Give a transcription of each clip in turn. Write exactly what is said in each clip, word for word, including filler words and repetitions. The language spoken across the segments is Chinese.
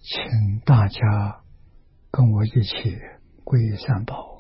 请大家跟我一起皈依三宝。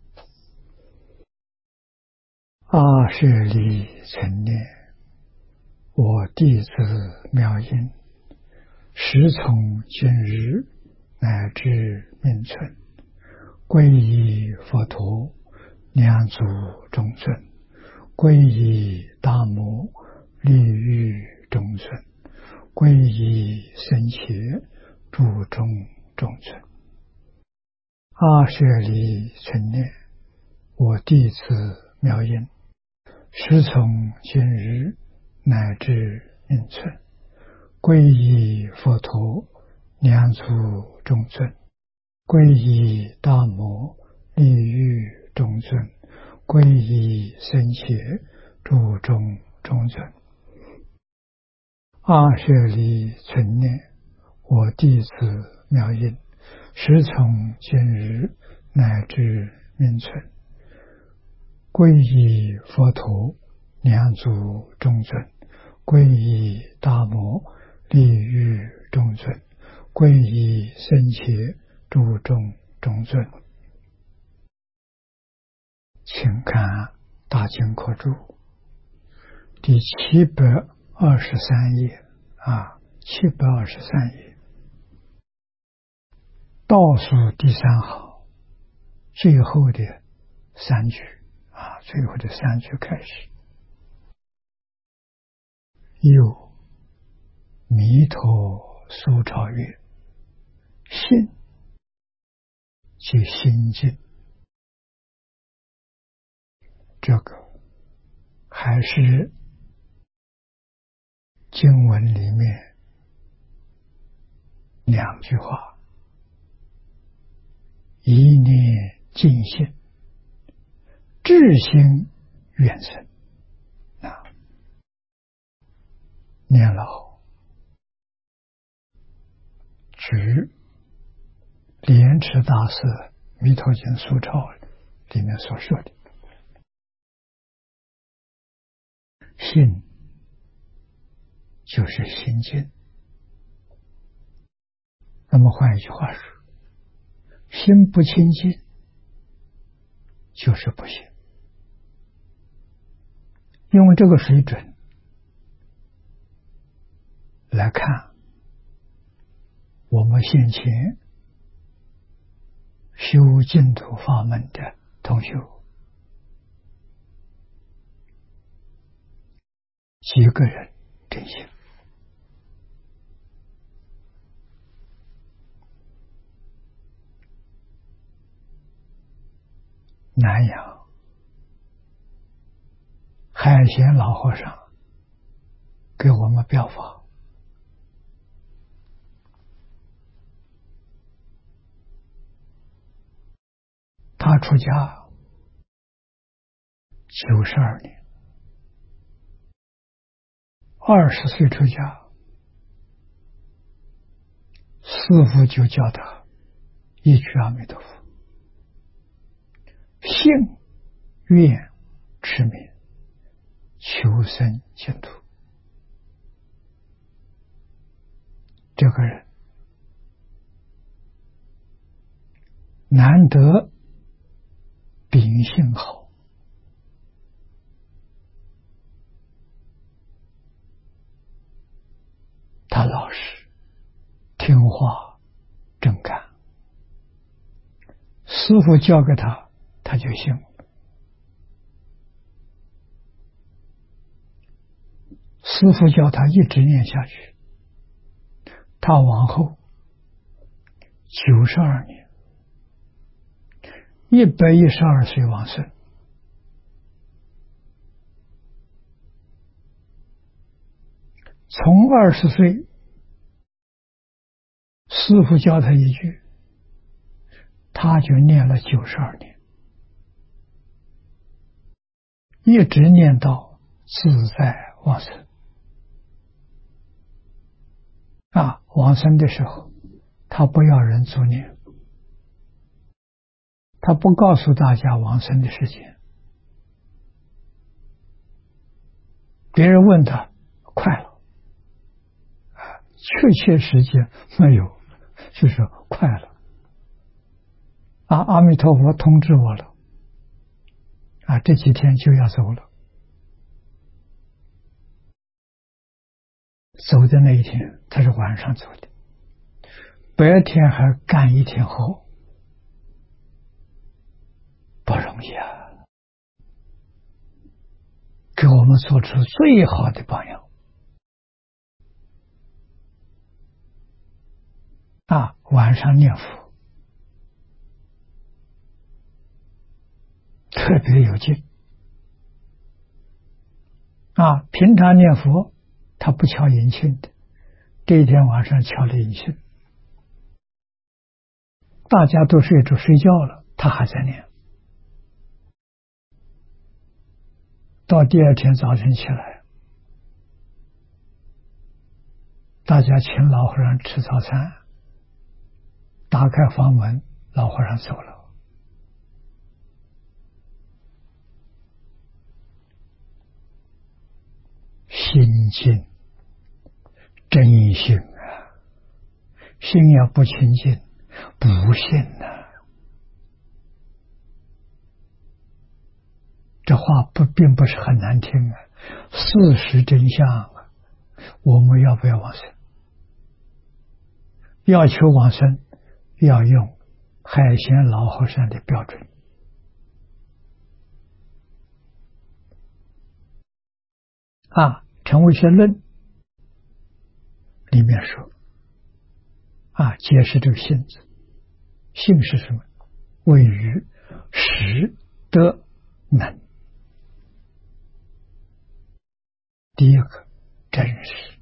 阿舍利成念，我弟子妙音，时从今日乃至命存，皈依佛陀，两足中尊，皈依大摩，利欲中尊，皈依僧伽，注中中尊。阿舍利成念，我弟子妙音，时从今日乃至命存，皈依佛陀，两足中尊，皈依大摩，利欲中尊，皈依僧伽，注中中尊。阿舍利成念，我弟子妙音，时从今日乃至命存，皈依佛陀，两足中尊，皈依大摩，利欲中尊，皈依僧伽，注中中尊。请看大经课注第七百二十三页啊，七百二十三页倒数第三行最后的三句啊，最后的三句开始。有弥陀苏超越，信即心境，这个还是经文里面两句话：一念尽性，至心远生。啊，念老举莲池大师《弥陀经疏钞》里面所说的信就是心境。那么换一句话说，心不清净就是不行。用这个水准来看我们先前修净土法门的同学，几个人真心？南阳海贤老和尚给我们表法，他出家九十二年，二十岁出家，师父就教他一句阿弥陀佛，信愿持名，求生净土。这个人难得秉性好，他老实听话正干，师父教给他他就信了。师父叫他一直念下去，他往后九十二年，一百一十二岁往生。从二十岁，师父教他一句，他就念了九十二年，一直念到自在往生。啊，往生的时候，他不要人助念，他不告诉大家往生的时间。别人问他快了，啊，确切时间没有， 就是快了。啊，阿弥陀佛通知我了，啊，这几天就要走了。走的那一天，他是晚上走的，白天还干一天活，不容易啊！给我们做出最好的榜样啊！晚上念佛特别有劲啊！平常念佛他不敲引磬的，这一天晚上敲了引磬，大家都睡着睡觉了，他还在念。到第二天早晨起来，大家请老和尚吃早餐，打开房门，老和尚走了。心净真心啊，心要不清净不信啊。这话不并不是很难听啊，事实真相啊。我们要不要往生？要求往生，要用海贤老和尚的标准啊。成为学论里面说啊，解释这个信字，信是什么？位于识得能。第一个真实，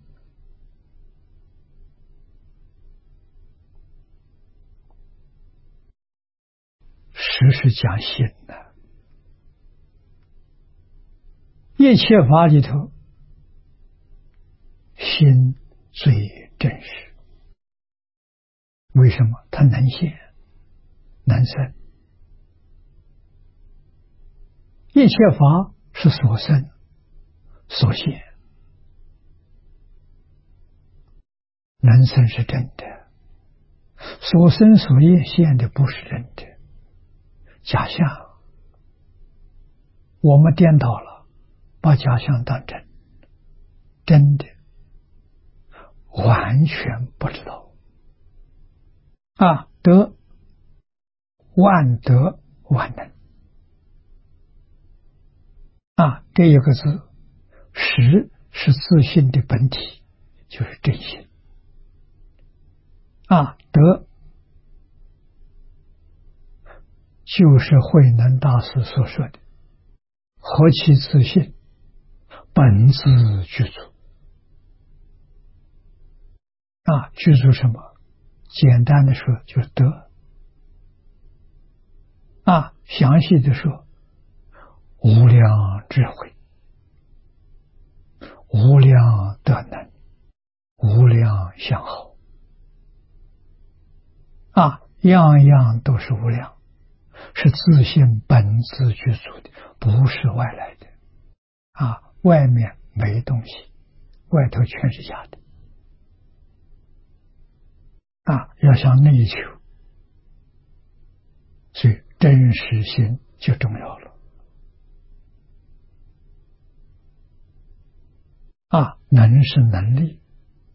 实是讲心的，一切法里头心最真实。为什么？它能现能生，一切法是所生所现，能生是真的，所生所现的不是真的，假象。我们颠倒了，把假象当真，真的完全不知道啊！得万德万能啊！这一个字，实是自信的本体，就是真心啊。德就是慧能大师所说的何其自信，本自具足啊。具足什么？简单的说就是德啊，详细的说无量智慧，无量德能，无量相好啊，样样都是无量，是自性本自具足的，不是外来的啊。外面没东西，外头全是假的啊，要向内求，所以真实性就重要了啊。能是能力，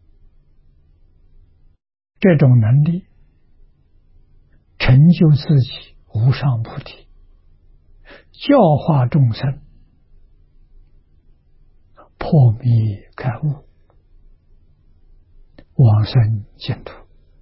这种能力成就自己无上菩提，教化众生破迷开悟，往生净土。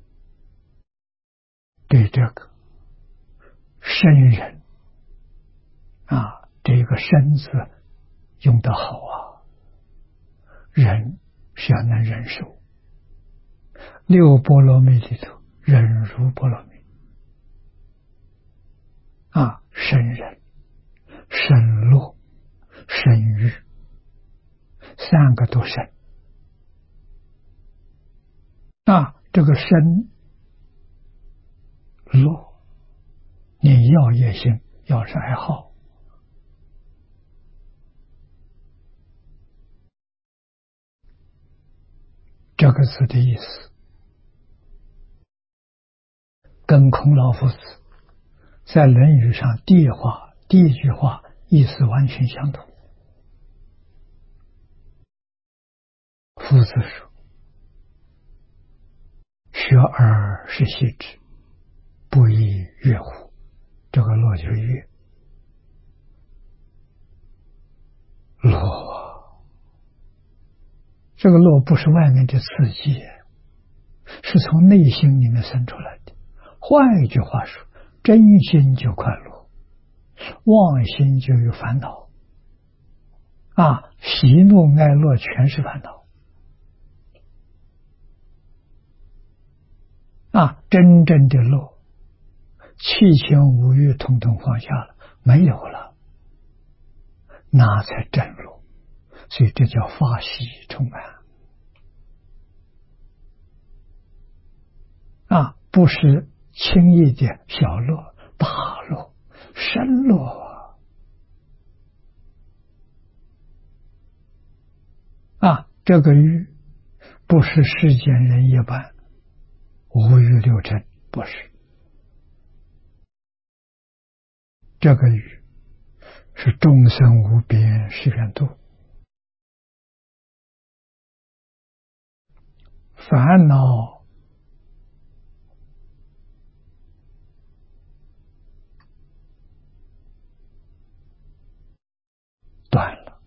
对这个生人啊，这个生字用得好啊，忍是要能忍受，六波罗蜜里头忍辱波罗蜜啊，生忍、生乐、生欲，三个都生啊。这个生乐，你要也行，要是爱好，这个字的意思跟孔老夫子在《论语》上第一话第一句话意思完全相同。夫子说：“学而时习之，不亦说乎？”这个乐就是乐，乐，这个乐不是外面的刺激，是从内心里面生出来的。换一句话说，真心就快乐，妄心就有烦恼啊！喜怒哀乐全是烦恼啊！真正的乐，七情五欲统统放下了，没有了，那才真乐。所以这叫法喜充满啊！不是轻易的小乐、大乐、深乐啊！这个欲不是世间人一般五欲六尘，不是，这个欲是众生无边誓愿度，烦恼断了，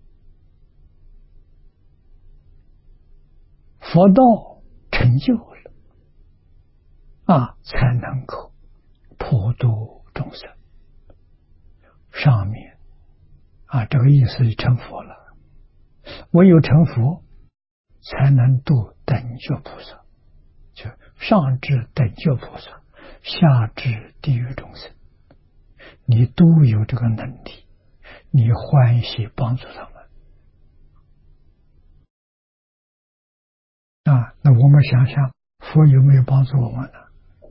佛道成就了啊，才能够普度众生。上面啊，这个意思是成佛了，唯有成佛才能度等觉菩萨，就上至等觉菩萨，下至地狱众生，你都有这个能力，你欢喜帮助他们啊。那我们想想，佛有没有帮助我们呢？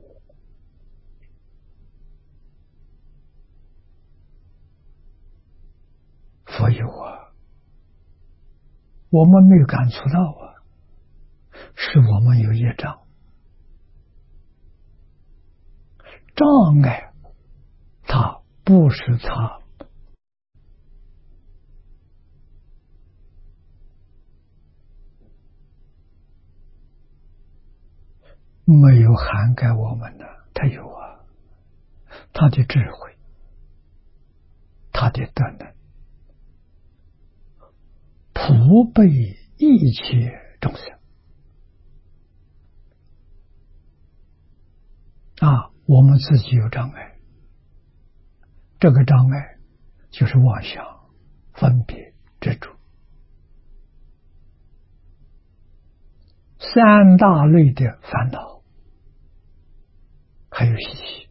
佛有啊，我们没有感触到啊，是我们有业障，障碍它不是它没有涵盖我们的，它有啊，它的智慧，它的德能，普被一切众生啊！我们自己有障碍，这个障碍就是妄想、分别、执着，三大类的烦恼，还有习气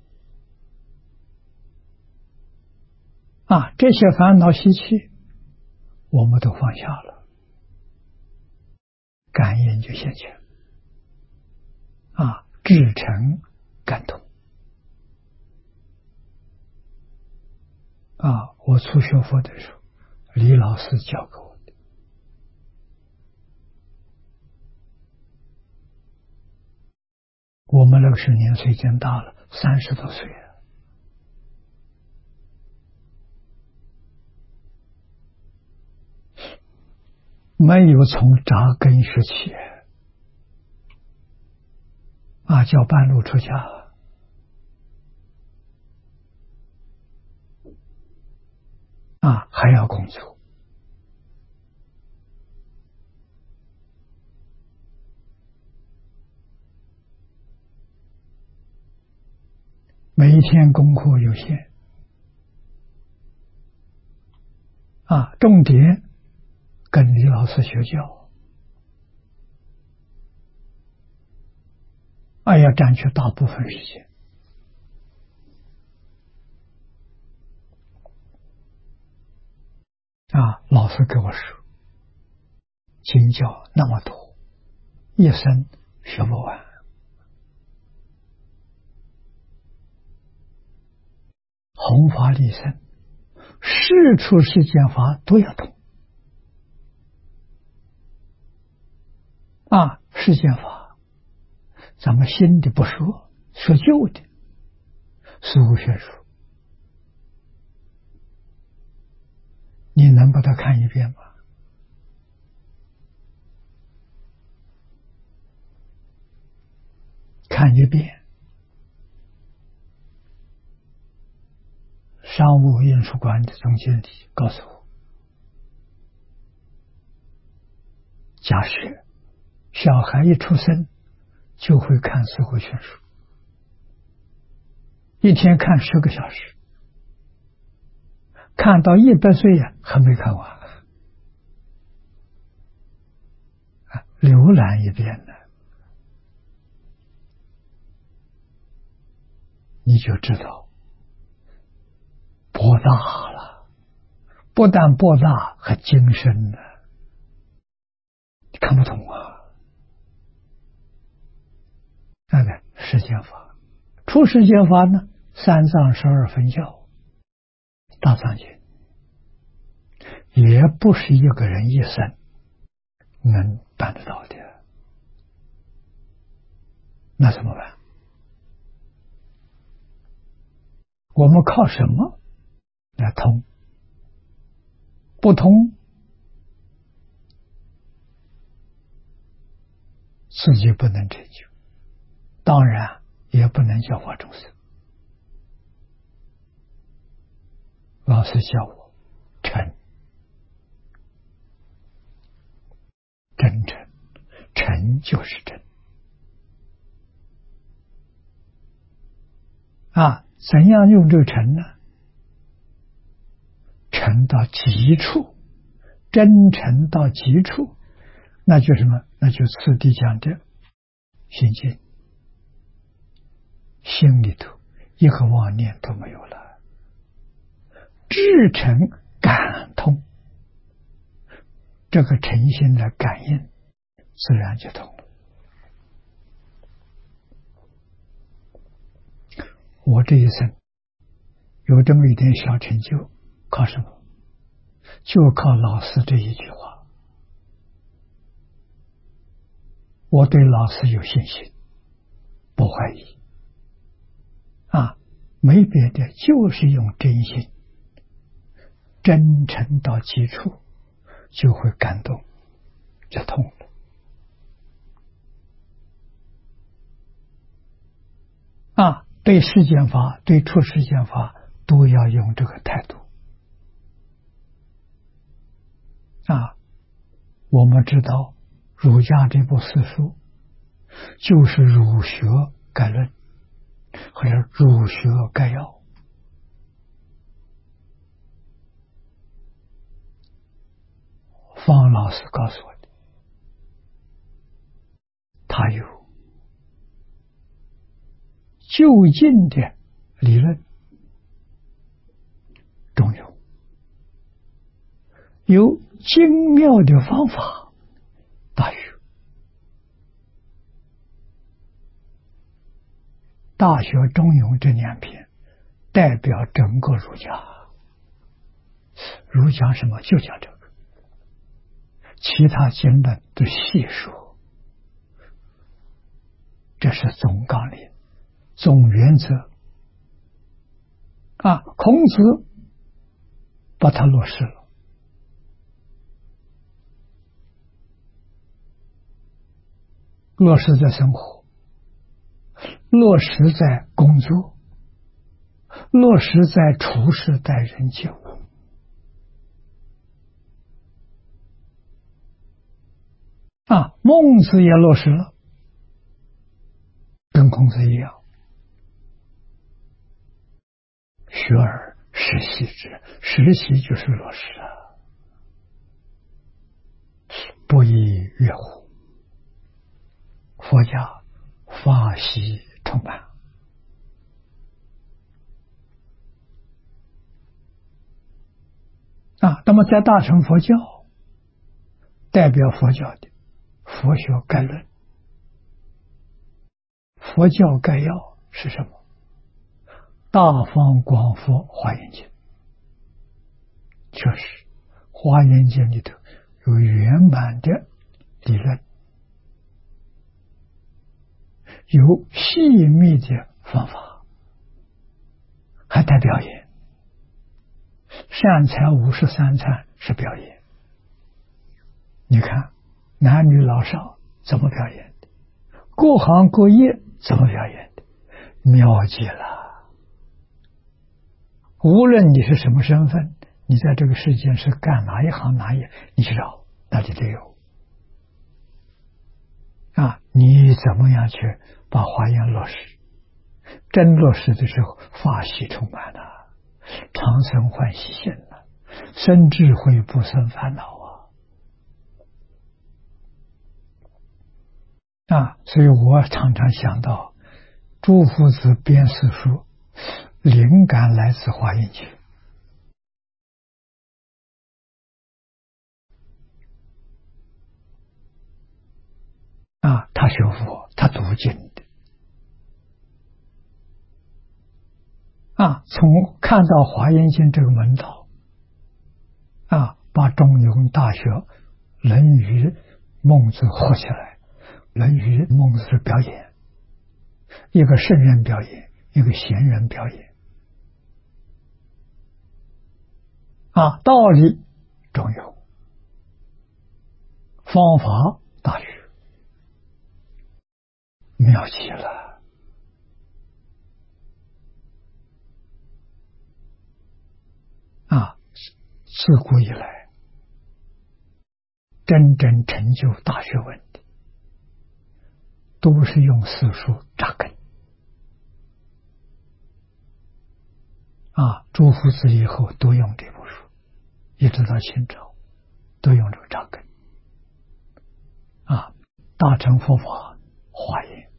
啊！这些烦恼习气我们都放下了，感应就现前啊，至诚感动啊！我初学佛的时候，李老师教给我的，我们那个时候年岁已经大了，三十多岁了，没有从扎根学起啊，叫半路出家啊，还要工作，每一天功课有限啊，重点跟李老师学教，啊，要占据大部分时间啊。老师跟我说，经教那么多，一生学不完，弘法利生，事出世间法都要懂啊。世间法咱们心里不说， 说旧的似乎学术，你能把它看一遍吗？看一遍，商务印书馆的总经理告诉我，假设小孩一出生就会看四库全书，一天看十个小时，看到一百岁呀还没看完，浏览一遍呢，你就知道博大了，不但博大，还精深呢。你看不懂啊？那个世间法，出世间法呢？三藏十二分教，大藏经，也不是一个人一生能办得到的。那怎么办？我们靠什么来通？不通，自己不能成就，当然也不能教化众生。老师教我诚，真诚，诚就是真啊！怎样用这个诚呢？诚到极处，真诚到极处，那就什么？那就次第讲的心境，心里头一个妄念都没有了，至诚感通，这个诚心的感应自然就通了。我这一生有这么一点小成就，靠什么？就靠老师这一句话。我对老师有信心，不怀疑啊，没别的，就是用真心，真诚到极处，就会感动，就通了。啊，对世间法，对出世间法，都要用这个态度。啊，我们知道儒家这部四书就是儒学概论或者儒学概要，方老师告诉我的，他有就近的理论中有，有精妙的方法大学。大学中庸这两篇代表整个儒家，儒家什么就讲这个，其他经论都细说，这是总纲领、总原则啊。孔子把它落实了，落实在生活，落实在工作，落实在处事待人接物。啊，孟子也落实了，跟孔子一样，学而时习之，时习就是落实啊，不亦乐乎。佛家法喜充满啊，那么在大乘佛教，代表佛教的佛学概论，佛教概要是什么？大方广佛华严经，确实华严经里头有圆满的理论，有细密的方法，还带表演。善财五十三参是表演，你看男女老少怎么表演的，各行各业怎么表演的，妙极了。无论你是什么身份，你在这个世界是干哪一行哪一，你去找那就得有啊。你怎么样去把华严落实？真落实的时候，法喜充满了，常生欢喜心了，生智慧不生烦恼啊！啊，所以我常常想到，诸夫子编四书，灵感来自华严经啊，他学佛，他读经的啊，从看到华严经这个门道啊，把中庸、大学、论语、孟子合起来，论语、孟子是表演，一个圣人表演，一个贤人表演啊，道理中庸，方法大学，妙极了啊！自古以来，真正成就大学问的，都是用四书扎根啊。诸夫子以后都用这部书，一直到清朝都用这个扎根啊。大乘佛法华严，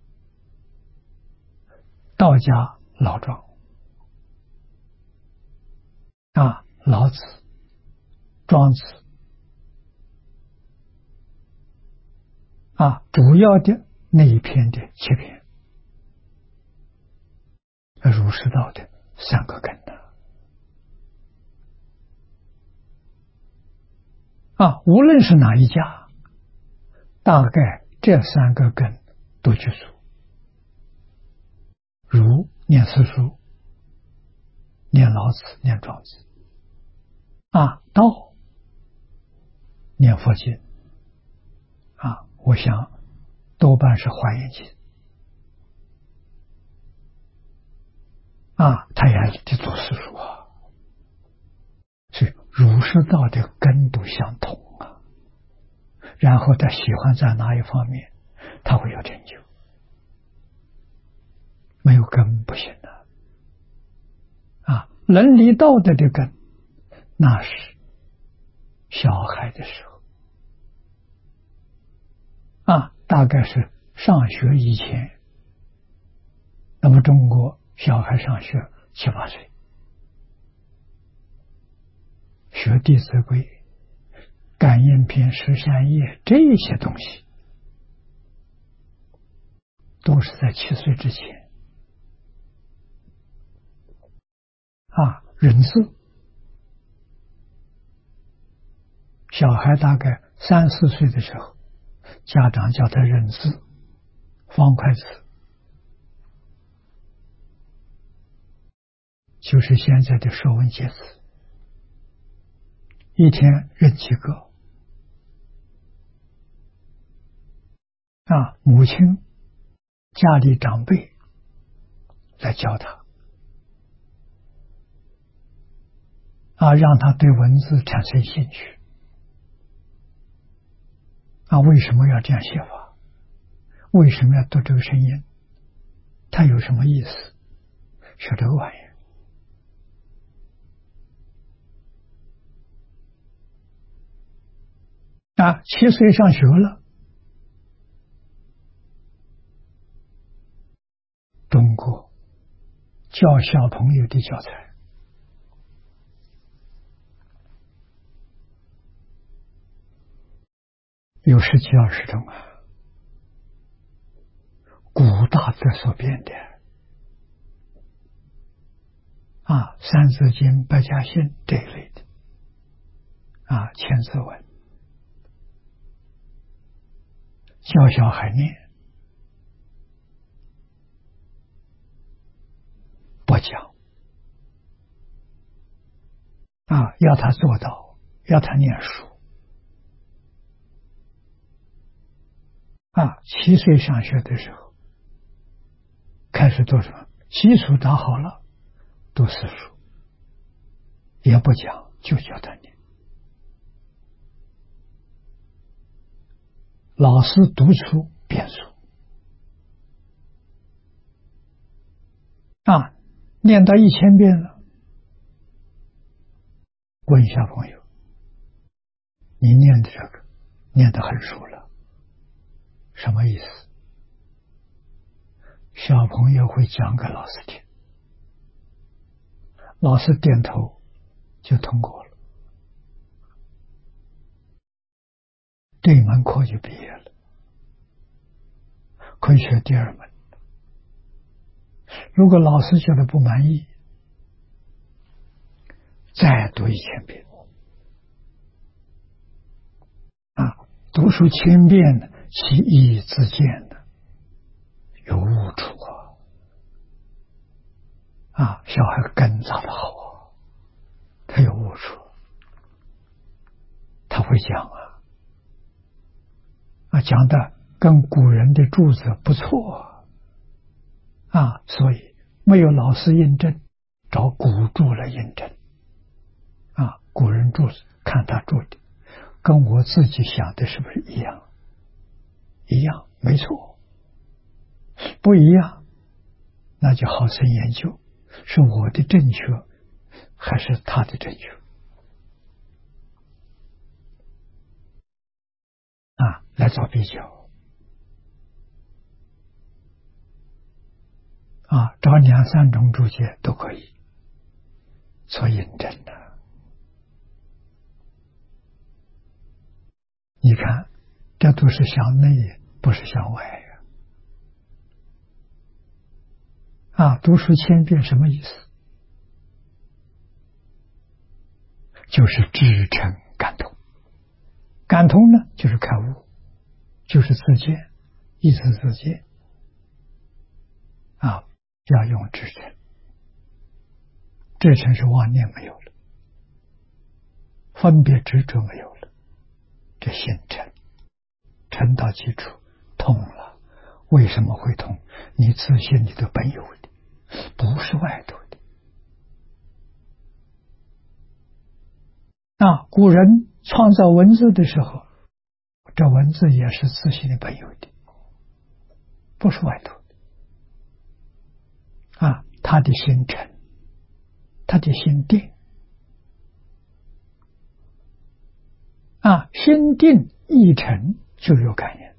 道家老庄啊，老子、庄子啊，主要的那一篇的七篇，儒释道的三个根的啊，无论是哪一家，大概这三个根都去除。儒念四书，念老子，念庄子啊，道念佛经啊，我想多半是华严经啊，他也得读四书啊，所以儒释道的根都相同啊。然后他喜欢在哪一方面，他会有成就，没有根不行的啊。伦理道德的根，那是小孩的时候啊，大概是上学以前。那么中国小孩上学七八岁，学《弟子规》、感应篇、十三页这些东西，都是在七岁之前啊。认字，小孩大概三四岁的时候，家长叫他认字，方块字，就是现在的说文解字，一天认几个啊？母亲、家里长辈来教他啊，让他对文字产生兴趣啊。为什么要这样写法？为什么要读这个声音？它有什么意思？学这个玩意儿啊，七岁上学了。中国教小朋友的教材有十几二十种啊，古大德所编的啊，三字经、百家姓这一类的啊，千字文教小孩念啊，要他做到，要他念书。啊，七岁上学的时候，开始做什么？基础打好了，读四书，也不讲，就教他念。老师读出遍数，啊，念到一千遍了，问小朋友：“你念的这个，念得很熟了，什么意思？”小朋友会讲给老师听，老师点头就通过了，这一门课就毕业了，可以学第二门。如果老师觉得不满意，再读一千遍。啊，读书千遍呢，其义自见的，有悟处啊！啊，小孩根扎的好啊，他有悟处，他会讲啊，啊，讲的跟古人的柱子不错啊，所以没有老师印证，找古注来印证啊，古人注子看他注的，跟我自己想的是不是一样？一样，没错。不一样，那就好生研究，是我的正确还是他的正确啊？来做比较啊，找两三种注解都可以做印证的。你看，这都是向内，不是向外呀！啊，读书千遍什么意思？就是至诚感通。感通呢，就是开悟，就是自见，意思自见。啊，要用至诚，至诚是妄念没有了，分别执着没有了，这心诚，诚到基础，通了。为什么会通？你自信你的本有的，不是外头的。啊，古人创造文字的时候，这文字也是自信的本有的，不是外头的。啊，他的心诚，他的心定。啊，心定意诚就有概念。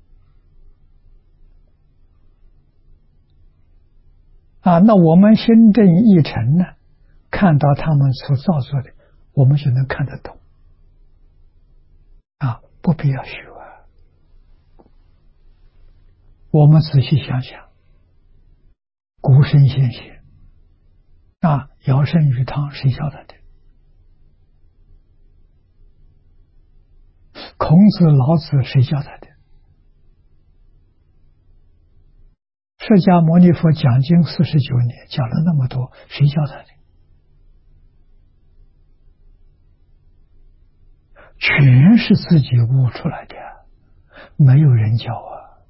啊，那我们心正意诚呢，看到他们所造作的，我们就能看得懂。啊，不必要学啊。我们仔细想想，古圣先贤啊，尧舜禹汤谁教他的？孔子老子谁教他的？释迦牟尼佛讲经四十九年，讲了那么多，谁教他的？全是自己悟出来的，没有人教啊。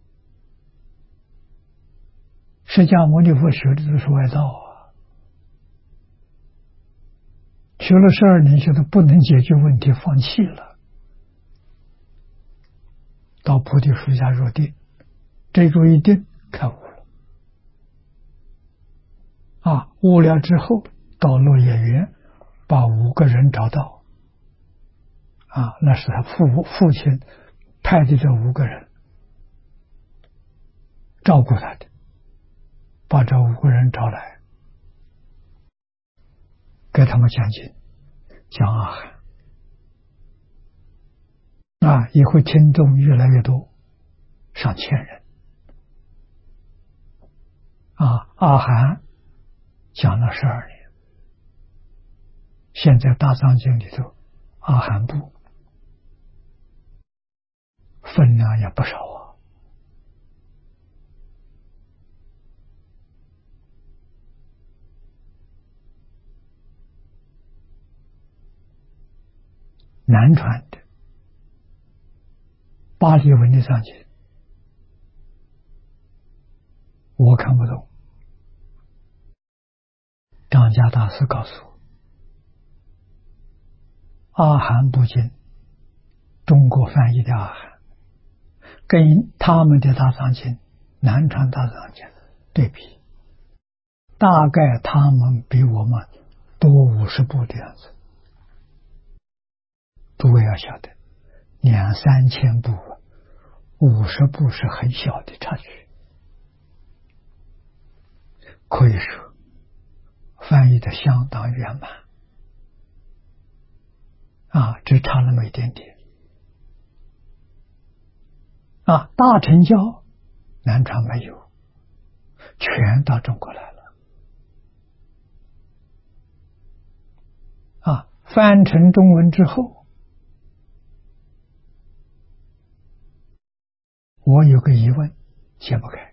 释迦牟尼佛学的都是外道啊，学了十二年，觉得不能解决问题，放弃了，到菩提树下入定，这住一定开悟了。啊，悟了之后，到落叶园，把五个人找到。啊，那是他父父亲派的这五个人照顾他的，把这五个人找来，给他们讲经，讲阿含。啊，也会听众越来越多，上千人。啊，阿含讲了十二年，现在大藏经里头，阿含部分量也不少啊。 南传的巴利文的藏经，我看不懂。张家大师告诉我，阿含部经，中国翻译的阿含，跟他们的大藏经，南传大藏经对比，大概他们比我们多五十部的样子。诸位要晓得，两三千部，五十部是很小的差距，可以说翻译的相当圆满啊，只差那么一点点啊。大乘教南传没有，全到中国来了啊。翻成中文之后，我有个疑问解不开。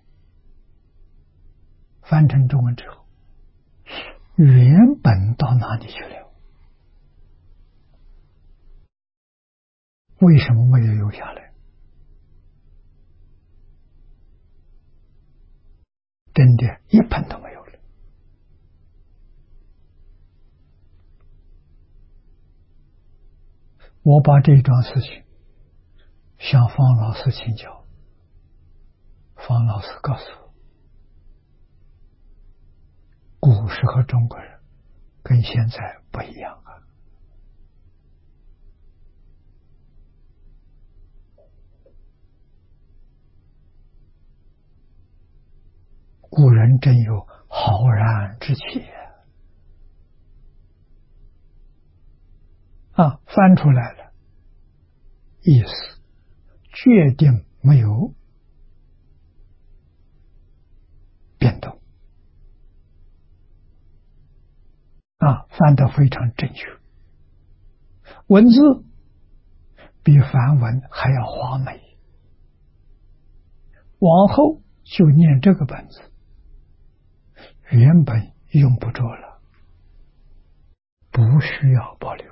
翻成中文之后，原本到哪里去了？为什么没有留下来？真的，一本都没有了。我把这桩事情向方老师请教，方老师告诉我，古时候中国人跟现在不一样啊。古人真有浩然之气啊！翻出来了，意思决定没有变动啊，翻得非常正确，文字比梵文还要华美。往后就念这个本子，原本用不着了，不需要保留。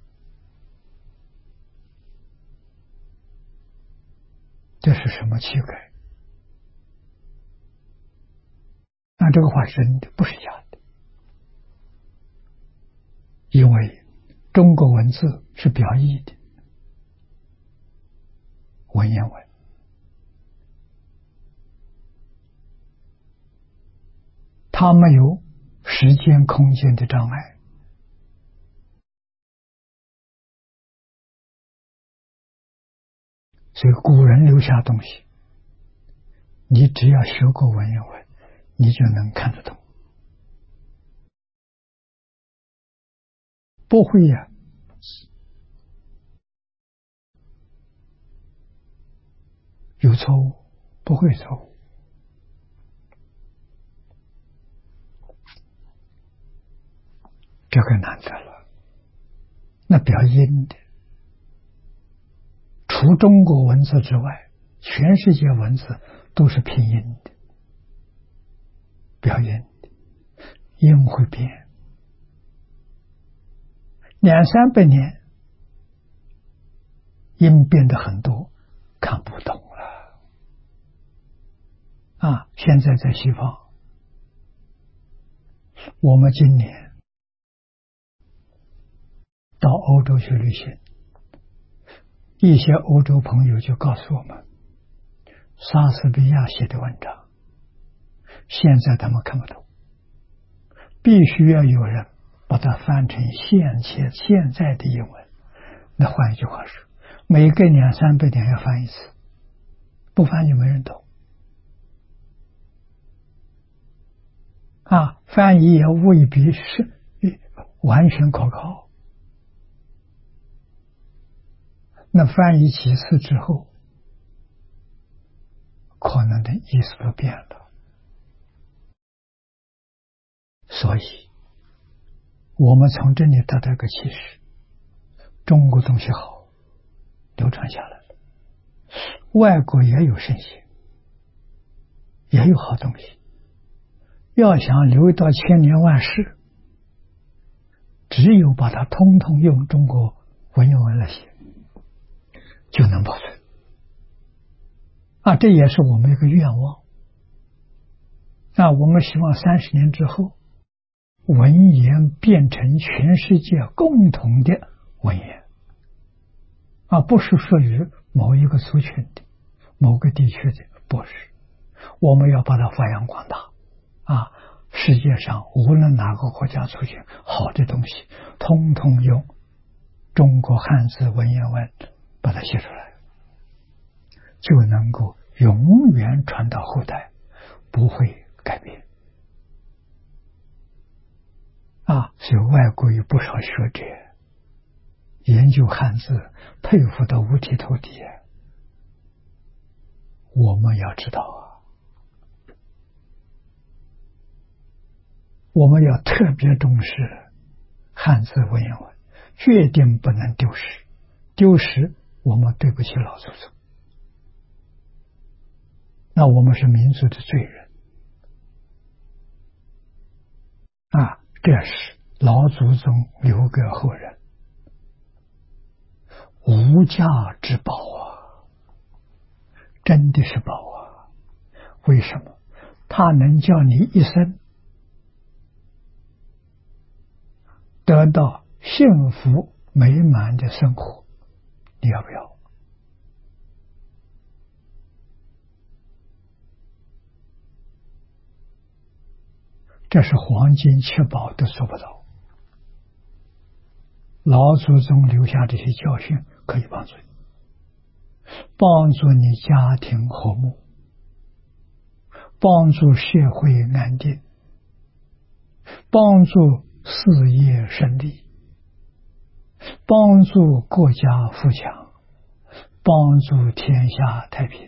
这是什么气概？那这个话是真的，不是假的。因为中国文字是表意的，文言文，它没有时间空间的障碍，所以古人留下东西，你只要学过文言文，你就能看得懂。不会呀、啊，有错误，不会错误。这个难得了。那表音的，除中国文字之外，全世界文字都是拼音的，表音的，音会变，两三百年，音变得很多，看不懂了啊！现在在西方，我们今年到欧洲去旅行，一些欧洲朋友就告诉我们，莎士比亚写的文章现在他们看不懂，必须要有人把它翻成现切现在的英文。那换一句话说，每隔两三百年要翻一次，不翻就没人懂啊！翻译也未必是完全可靠。那翻译几次之后，可能的意思都变了。所以我们从这里得到一个启示，中国东西好，流传下来了，外国也有圣贤，也有好东西，要想留到千年万世，只有把它通通用中国文言文来写，就能保存。啊，这也是我们一个愿望。那我们希望三十年之后，文言变成全世界共同的文言，啊，不是属于某一个族群的、某个地区的，不是。我们要把它发扬光大，啊，世界上无论哪个国家出现好的东西，通通用中国汉字文言文把它写出来，就能够永远传到后代，不会改变。啊，所以外国有不少学者研究汉字，佩服得五体投地。我们要知道啊，我们要特别重视汉字文言文，决定不能丢失。丢失，我们对不起老祖宗，那我们是民族的罪人啊！这是老祖宗留给后人无价之宝啊，真的是宝啊！为什么？它能叫你一生得到幸福美满的生活，你要不要？这是黄金七宝都做不到。老祖宗留下这些教训可以帮助你，帮助你家庭和睦，帮助社会安定，帮助事业胜利，帮助国家富强，帮助天下太平。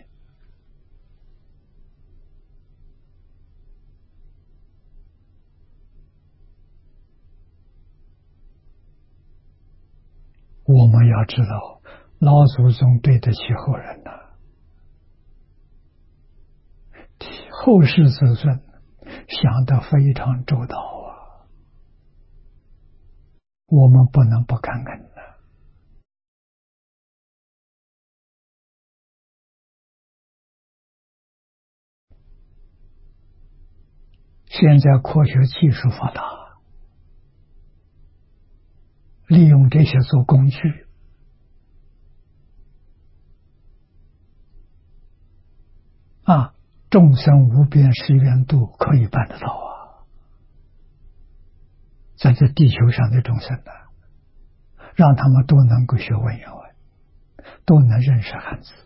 我们要知道，老祖宗对得起后人呐、啊，后世子孙想得非常周到啊，我们不能不感恩的。现在科学技术发达，利用这些做工具，啊，众生无边誓愿度可以办得到啊！在这地球上的众生呢、啊，让他们都能够学文言文，都能认识汉字，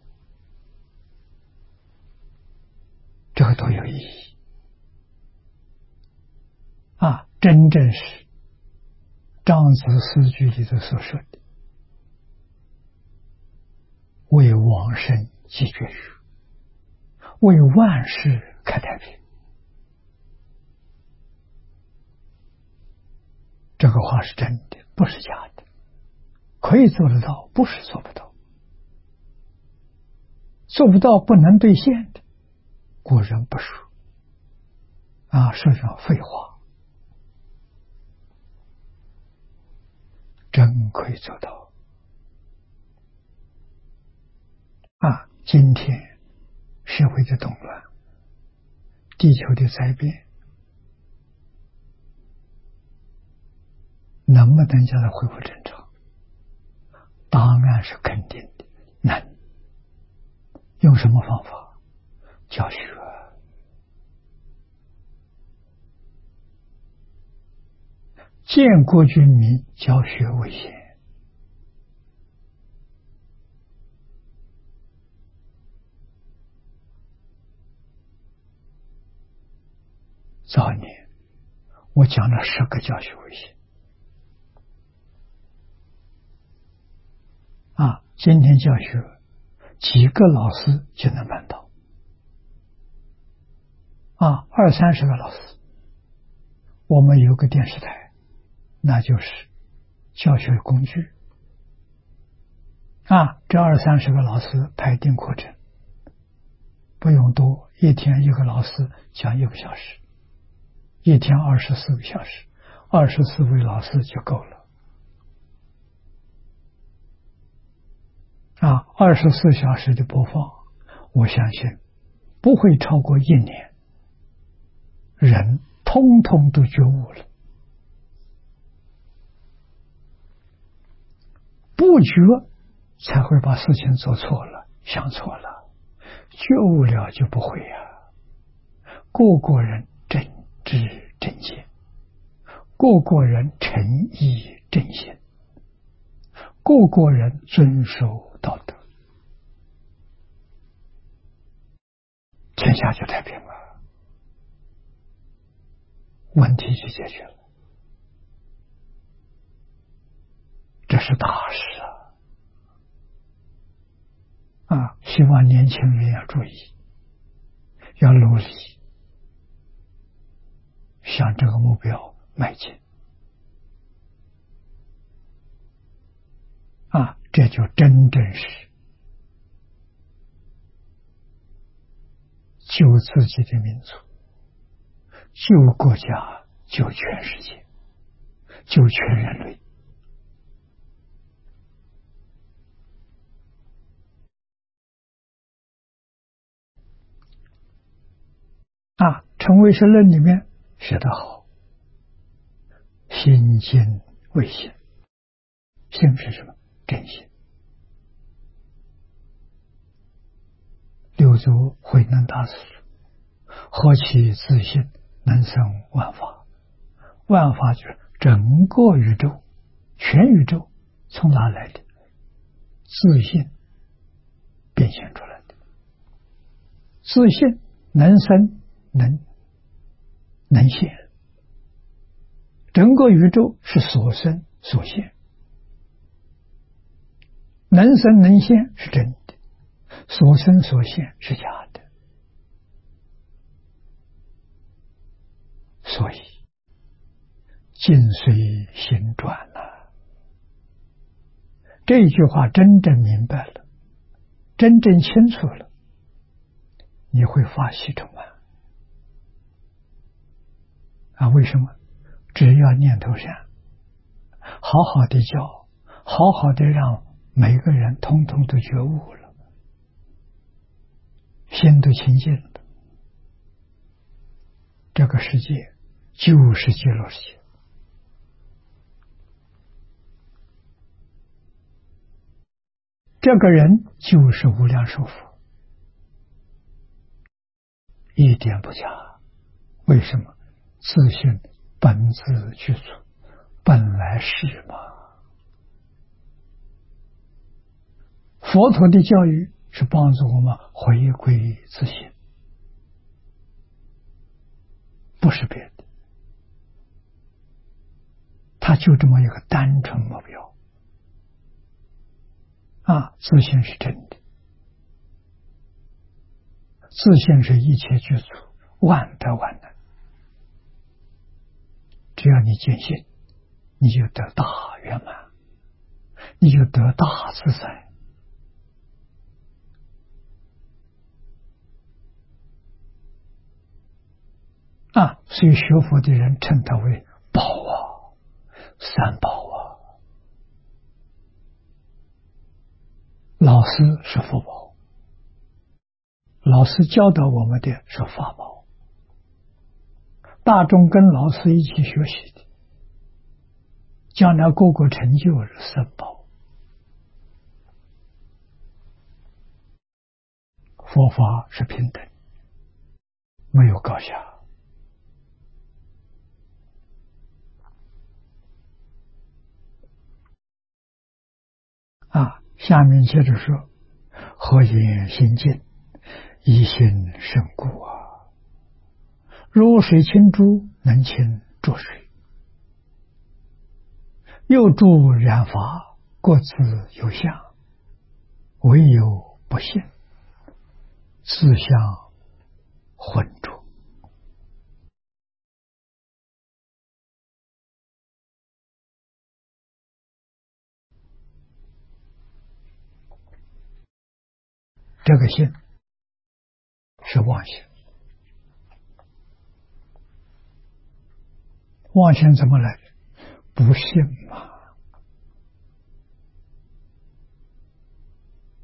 这个多有意义啊！真正是张子诗句里头所说的“为往生继绝育，为万世开太平”，这个话是真的，不是假的，可以做得到，不是做不到。做不到不能兑现的，古人不说啊，说上废话，真可以做到啊！今天社会的动乱，地球的灾变，能不能叫它恢复正常？答案是肯定的，能。用什么方法？教学。建国军民，教学为先。早年我讲了十个教学为先啊，今天教学几个老师就能办到啊，二三十个老师。我们有个电视台，那就是教学工具啊，这二三十个老师排定课程，不用多，一天一个老师讲一个小时，一天二十四个小时，二十四位老师就够了啊，二十四小时的播放，我相信不会超过一年，人通通都觉悟了。不觉才会把事情做错了，想错了，觉悟了就不会呀、啊。个个人正知正见，个个人诚意正心，个个人遵守道德，天下就太平了，问题就解决了。这是大事啊！啊，希望年轻人要注意，要努力向这个目标迈进。啊，这就真正是救自己的民族，救国家，救全世界，救全人类。啊，成唯识论里面写得好，心心为心，心是什么？真心。六祖慧能大师何其自信，能生万法。万法就是整个宇宙，全宇宙从哪来的？自信变现出来的。自信能生能能现，整个宇宙是所生所现，能生能现是真的，所生所现是假的。所以境随心转了，这句话真正明白了，真正清楚了，你会发喜充满啊！为什么？只要念头善，好好的教，好好的让每个人通通都觉悟了，心都清净了，这个世界就是极乐世界。这个人就是无量寿佛，一点不假。为什么？自信本自具足，本来是嘛。佛陀的教育是帮助我们回归自信，不是别的，他就这么一个单纯目标啊！自信是真的，自信是一切具足，万德万能。只要你坚信，你就得大圆满，你就得大自在。啊，所以学佛的人称它为宝啊，三宝啊。老师是福宝，老师教导我们的是法宝，大众跟老师一起学习的，将来个个成就是三宝。佛法是平等，没有高下。啊，下面接着说，何言心净，一心胜故啊！如水清珠，能清浊水。又诸染法，各自有相，唯有不信，自相浑浊。这个信是妄心，妄心怎么来的？不信嘛。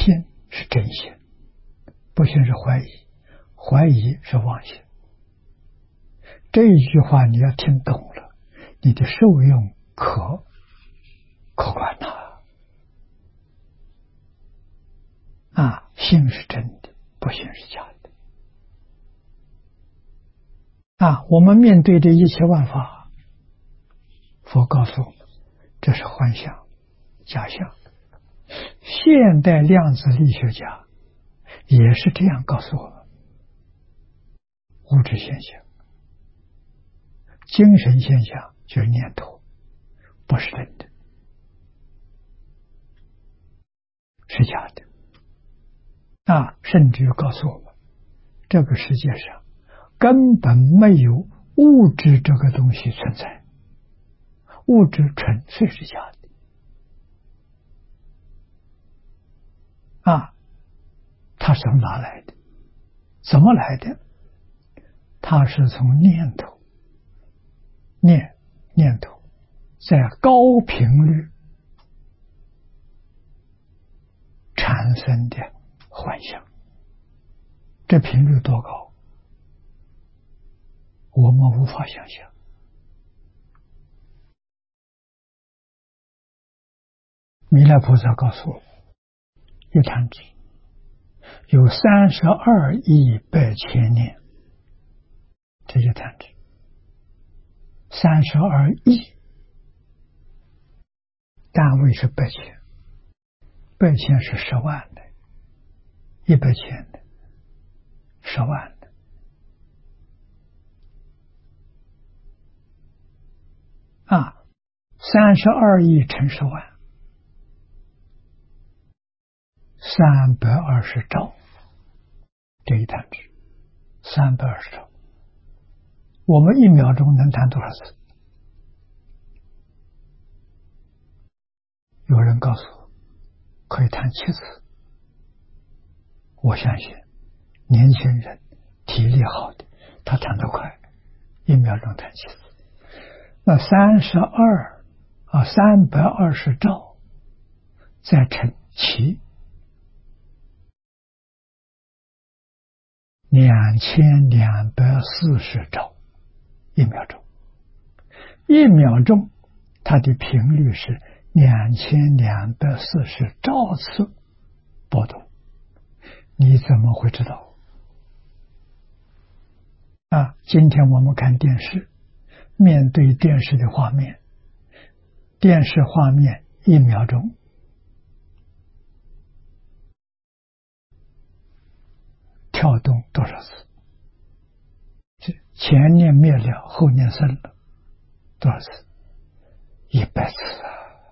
信是真心，不信是怀疑，怀疑是妄心。这一句话你要听懂了，你的受用可可观呐！啊，信是真的，不信是假的。啊，我们面对这一切万法，佛告诉我们，这是幻象、假象。现代量子力学家也是这样告诉我们：物质现象、精神现象就是念头，不是真的，是假的。啊，甚至于告诉我们，这个世界上根本没有物质这个东西存在，物质纯粹是假的。啊，它是从哪来的？怎么来的？它是从念头、念念头在高频率产生的幻象。这频率多高，我们无法想象。弥勒菩萨告诉我们，一弹指有三十二亿百千年，这一弹指三十二亿，单位是百千，百千是十万的，一百千的，十万的。啊，三十二亿乘十万，三百二十兆，这一弹指三百二十兆。我们一秒钟能弹多少次？有人告诉我可以弹七次。我相信年轻人体力好的，他弹得快，一秒钟弹七次。那三十二啊，三百二十兆再乘七，两千两百四十兆一秒钟。一秒钟它的频率是两千两百四十兆次波动，你怎么会知道？啊，今天我们看电视，面对电视的画面，电视画面一秒钟跳动多少次？前念灭了，后念生了，多少次？一百次啊！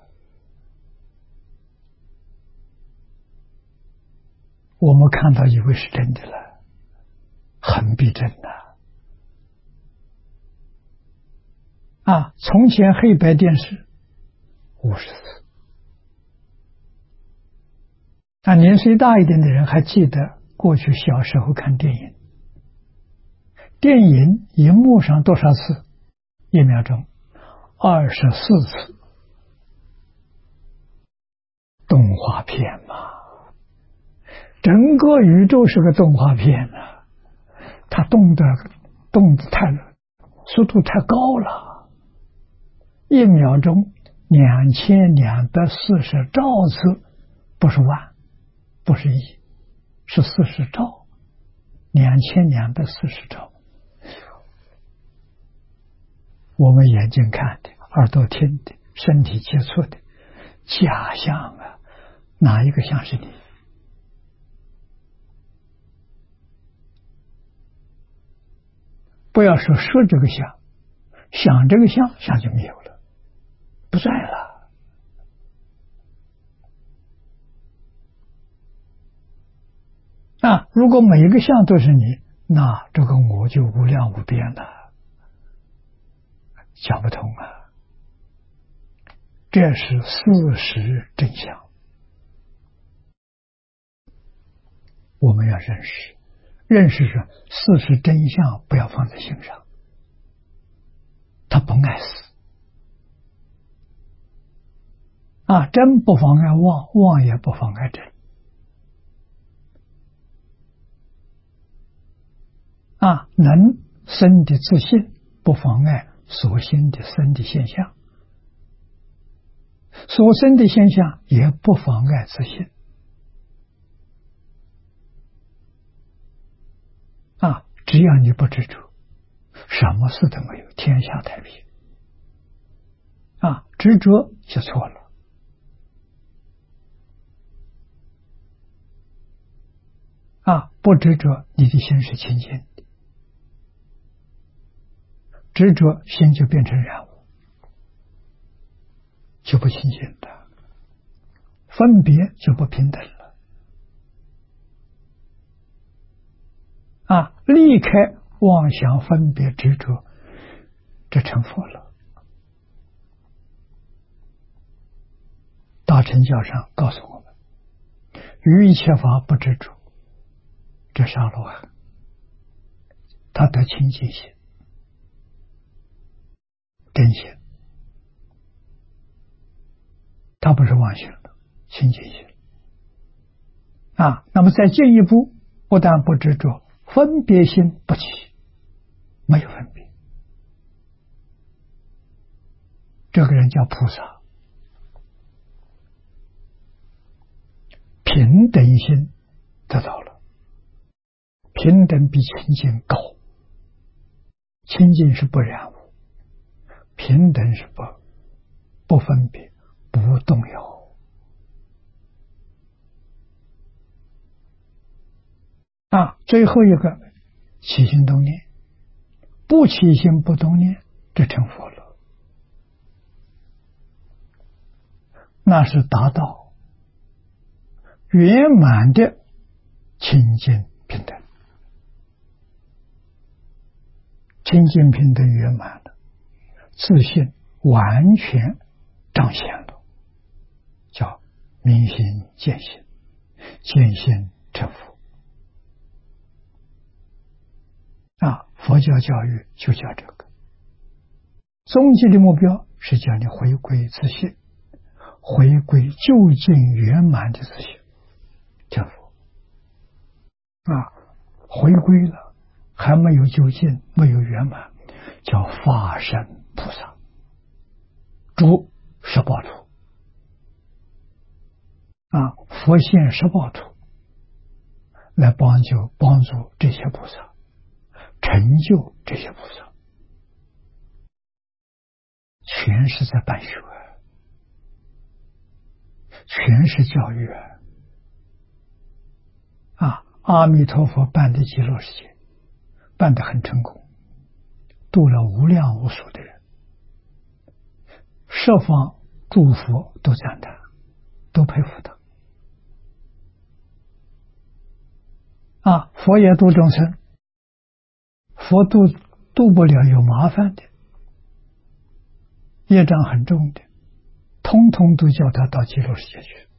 我们看到以为是真的了，很逼真呐！啊，从前黑白电视五十次，那年岁大一点的人还记得过去小时候看电影，电影荧幕上多少次？一秒钟二十四次。动画片嘛，整个宇宙是个动画片啊，它动的动的太速度太高了，一秒钟两千两百四十兆次，不是万，不是亿，是四十兆，两千两百四十兆。我们眼睛看的，耳朵听的，身体接触的，假象啊，哪一个像是你？不要说说这个像，想这个像，像就没有了，不在了。啊，如果每一个像都是你，那这个我就无量无边了，讲不通啊。这是事实真相，我们要认识。认识是事实真相，不要放在心上，他不碍事啊，真不妨碍妄，妄也不妨碍真啊，能生的自信不妨碍所心的生的现象，所生的现象也不妨碍自信。啊，只要你不执着，什么事都没有，天下太平。啊，执着就错了。啊，不执着，你的心是清净的；执着，心就变成染污，就不清净的，分别就不平等了。啊，离开妄想、分别、执着，这成佛了。大乘教上告诉我们，于一切法不执着，这是阿罗汉，他得清净心、真心，他不是妄想的清净心。啊，那么再进一步，不但不执着，分别心不起，没有分别，这个人叫菩萨。平等心得到了，平等比清净高，清净是不染污，平等是不不分别，不动摇。啊，最后一个起心动念，不起心不动念，这成佛了，那是达到圆满的清净平等。清净平等圆满了，自信完全彰显了，叫明心见性，见性成佛。啊，佛教教育就叫这个，终极的目标是叫你回归自信，回归究竟圆满的自信，成佛。啊，回归了还没有究竟，没有圆满，叫法身菩萨，住十报土。啊，佛现十报土来帮助帮助这些菩萨，成就这些菩萨，全是在办学，全是教育。啊，阿弥陀佛办的极乐世界办得很成功，度了无量无数的人，十方诸佛都赞叹，都佩服他。啊，佛也度众生，佛度度不了有麻烦的，业障很重的，通通都叫他到极乐世界去。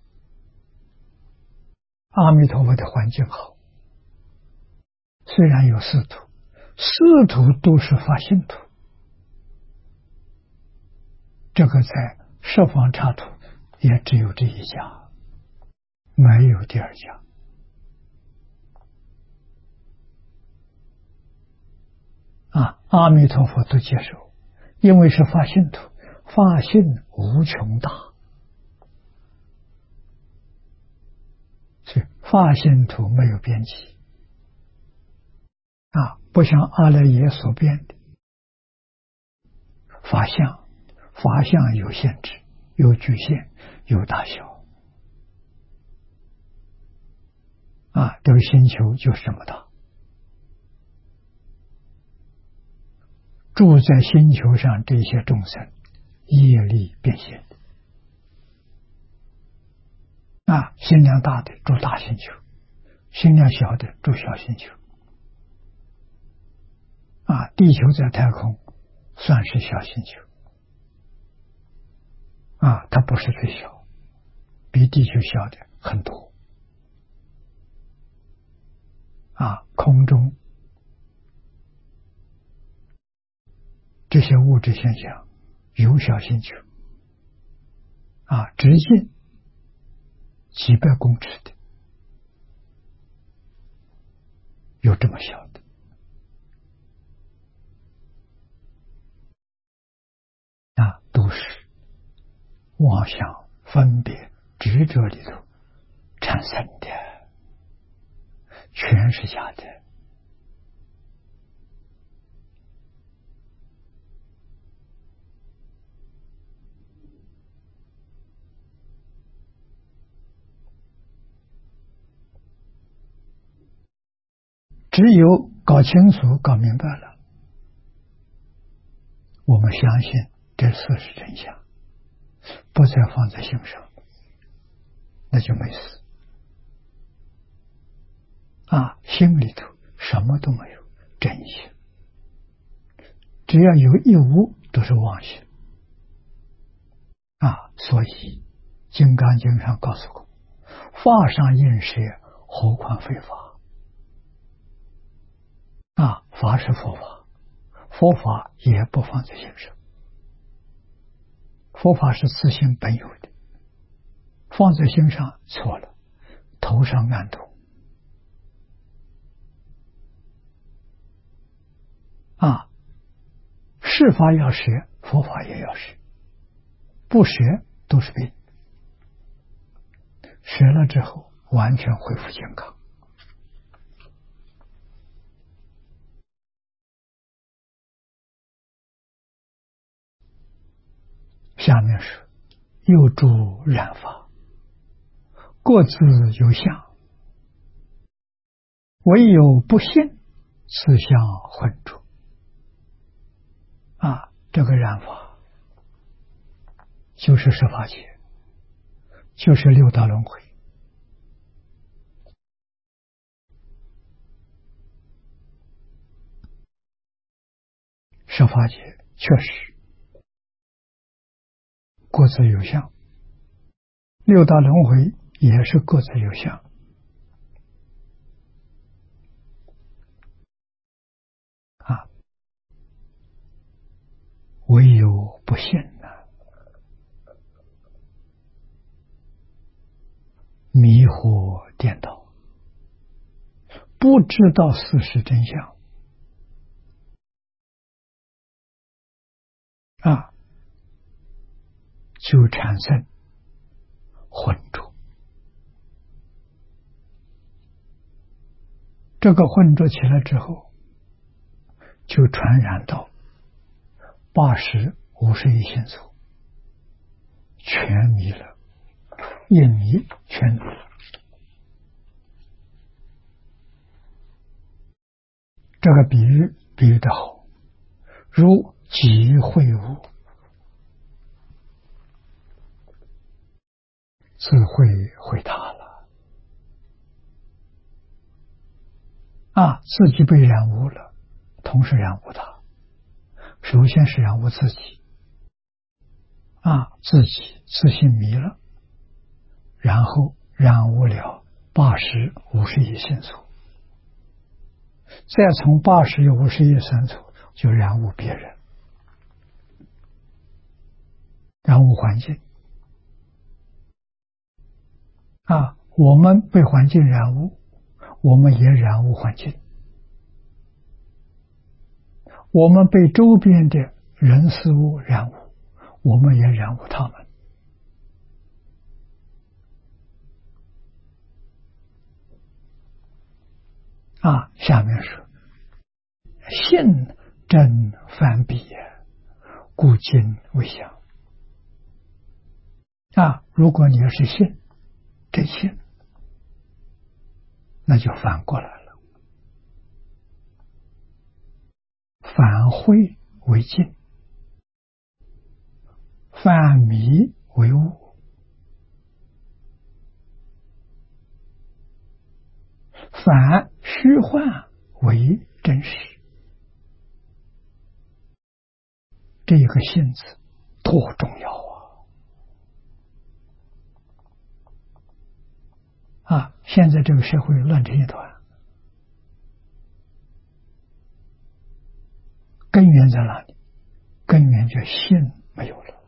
阿弥陀佛的环境好，虽然有四土，四土都是发心土，这个在十方刹土也只有这一家，没有第二家。啊，阿弥陀佛都接受，因为是发心土，发心无穷大，所以发心土没有边际。啊，不像阿赖耶所变的法相，法相有限制，有局限，有大小。啊，这个星球就是这么大，住在星球上这些众生，业力变现的。啊，心量大的住大星球，心量小的住小星球。啊，地球在太空算是小星球。啊，它不是最小，比地球小的很多。啊，空中这些物质现象有小星球，啊，直径几百公尺的，有这么小的。 妄想、分别、执着里头产生的，全是假的。只有搞清楚、搞明白了，我们相信这事是真相，不再放在心上，那就没事。啊，心里头什么都没有，真心。只要有一无，都是妄心。啊，所以《金刚经》上告诉过：“法上应舍，何况非法？”啊，法是佛法，佛法也不放在心上。佛法是自性本有的，放在心上错了，头上安头。啊，是法要舍，佛法也要舍，不舍都是病。舍了之后，完全恢复健康。下面是又诸染法，各自有相，唯有不信，此相混浊。啊，这个染法就是十法界，就是六道轮回。十法界确实各自有相，六道轮回也是各自有相。啊，唯有不信呢、啊，迷惑颠倒，不知道事实真相。啊，就产生混浊。这个混浊起来之后，就传染到八十五十一心所，全迷了，一迷全迷了。这个比喻比喻的好，如集秽物，自会毁他了。啊，自己被染污了，同时染污他。首先是染污自己，啊，自己自信迷了，然后染污了八十五十一心所，再从八十五十一心所就染污别人，染污环境。啊，我们被环境染污，我们也染污环境。我们被周边的人事物染污，我们也染污他们。啊，下面是信真反比，故今未详。啊，如果你要是信真信，那就反过来了，反慧为净，反迷为悟，反虚幻为真实。这一个信字多重要啊！啊，现在这个社会乱成一团，根源在哪里？根源就信没有了。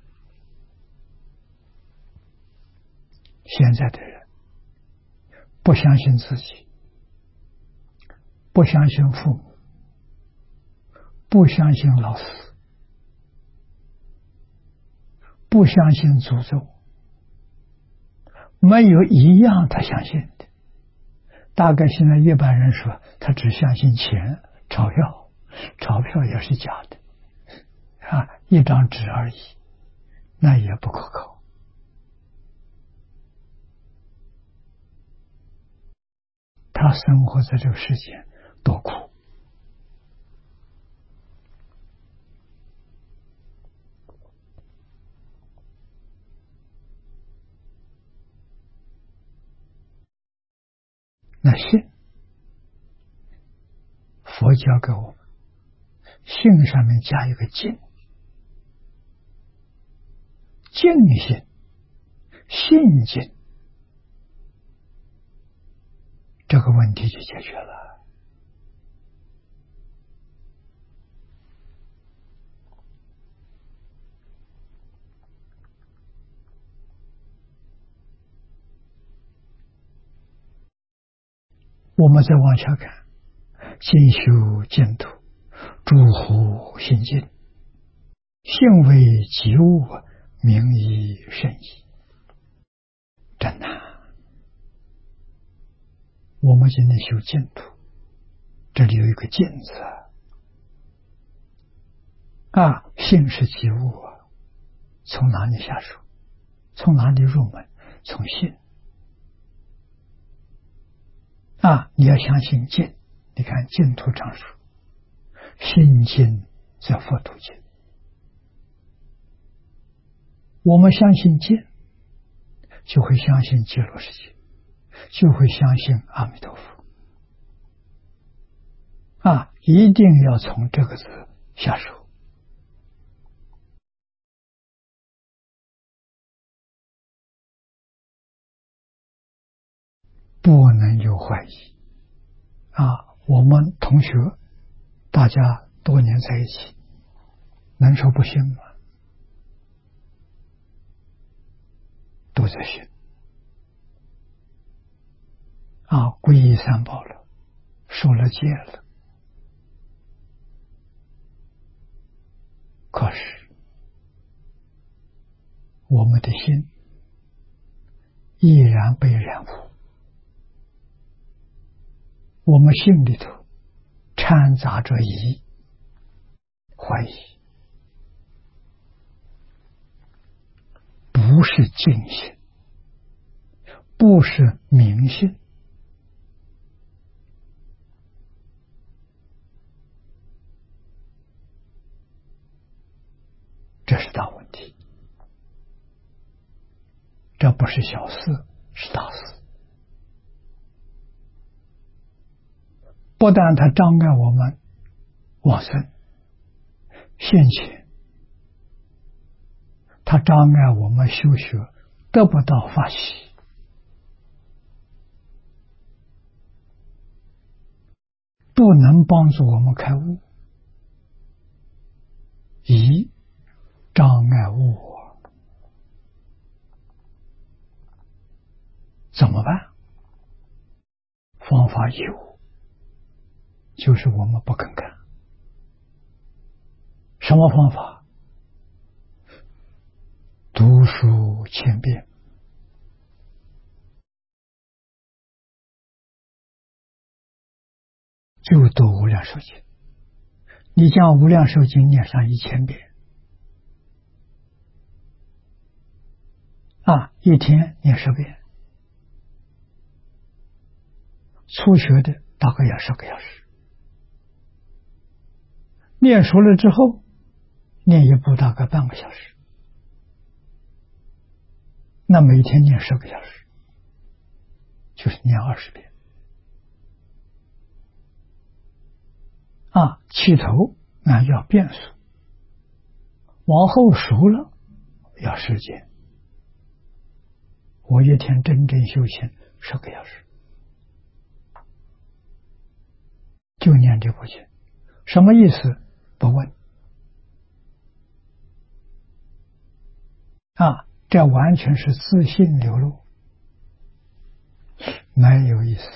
现在的人不相信自己，不相信父母，不相信老师， 不相信祖宗，没有一样他相信的。大概现在一般人说，他只相信钱、钞票，钞票也是假的啊，一张纸而已，那也不可靠。他生活在这个世界多苦。那信，佛教给我们，信上面加一个敬，敬信，信敬，这个问题就解决了。我们再往下看，进修净土，诸乎信敬，信为己物，名以甚矣。真难！我们今天修净土，这里有一个敬字啊，信是己物啊，从哪里下手？从哪里入门？从信啊！你要相信净，你看净土常说，信净则佛土净。我们相信净，就会相信极乐世界，就会相信阿弥陀佛啊！一定要从这个字下手，不能有怀疑啊！我们同学大家多年在一起，能说不信吗？都在信啊！皈依三宝了，受了戒了，可是我们的心依然被染污，我们心里头掺杂着疑、怀疑，不是净信，不是明信，这是大问题。这不是小事，是大事。不但它障碍我们往生现前，它障碍我们修学得不到法喜，不能帮助我们开悟，疑障碍悟，怎么办？方法有，就是我们不肯干。什么方法？读书千遍，就读无量寿经。你将无量寿经念上一千遍啊，一天念十遍。初学的大概要十个小时，念熟了之后，念一部大概半个小时，那每天念十个小时，就是念二十遍啊。起头那要变数，往后熟了要时间。我一天真正修行十个小时，就念这部经，什么意思？不问啊，这完全是自信流露，没有意思。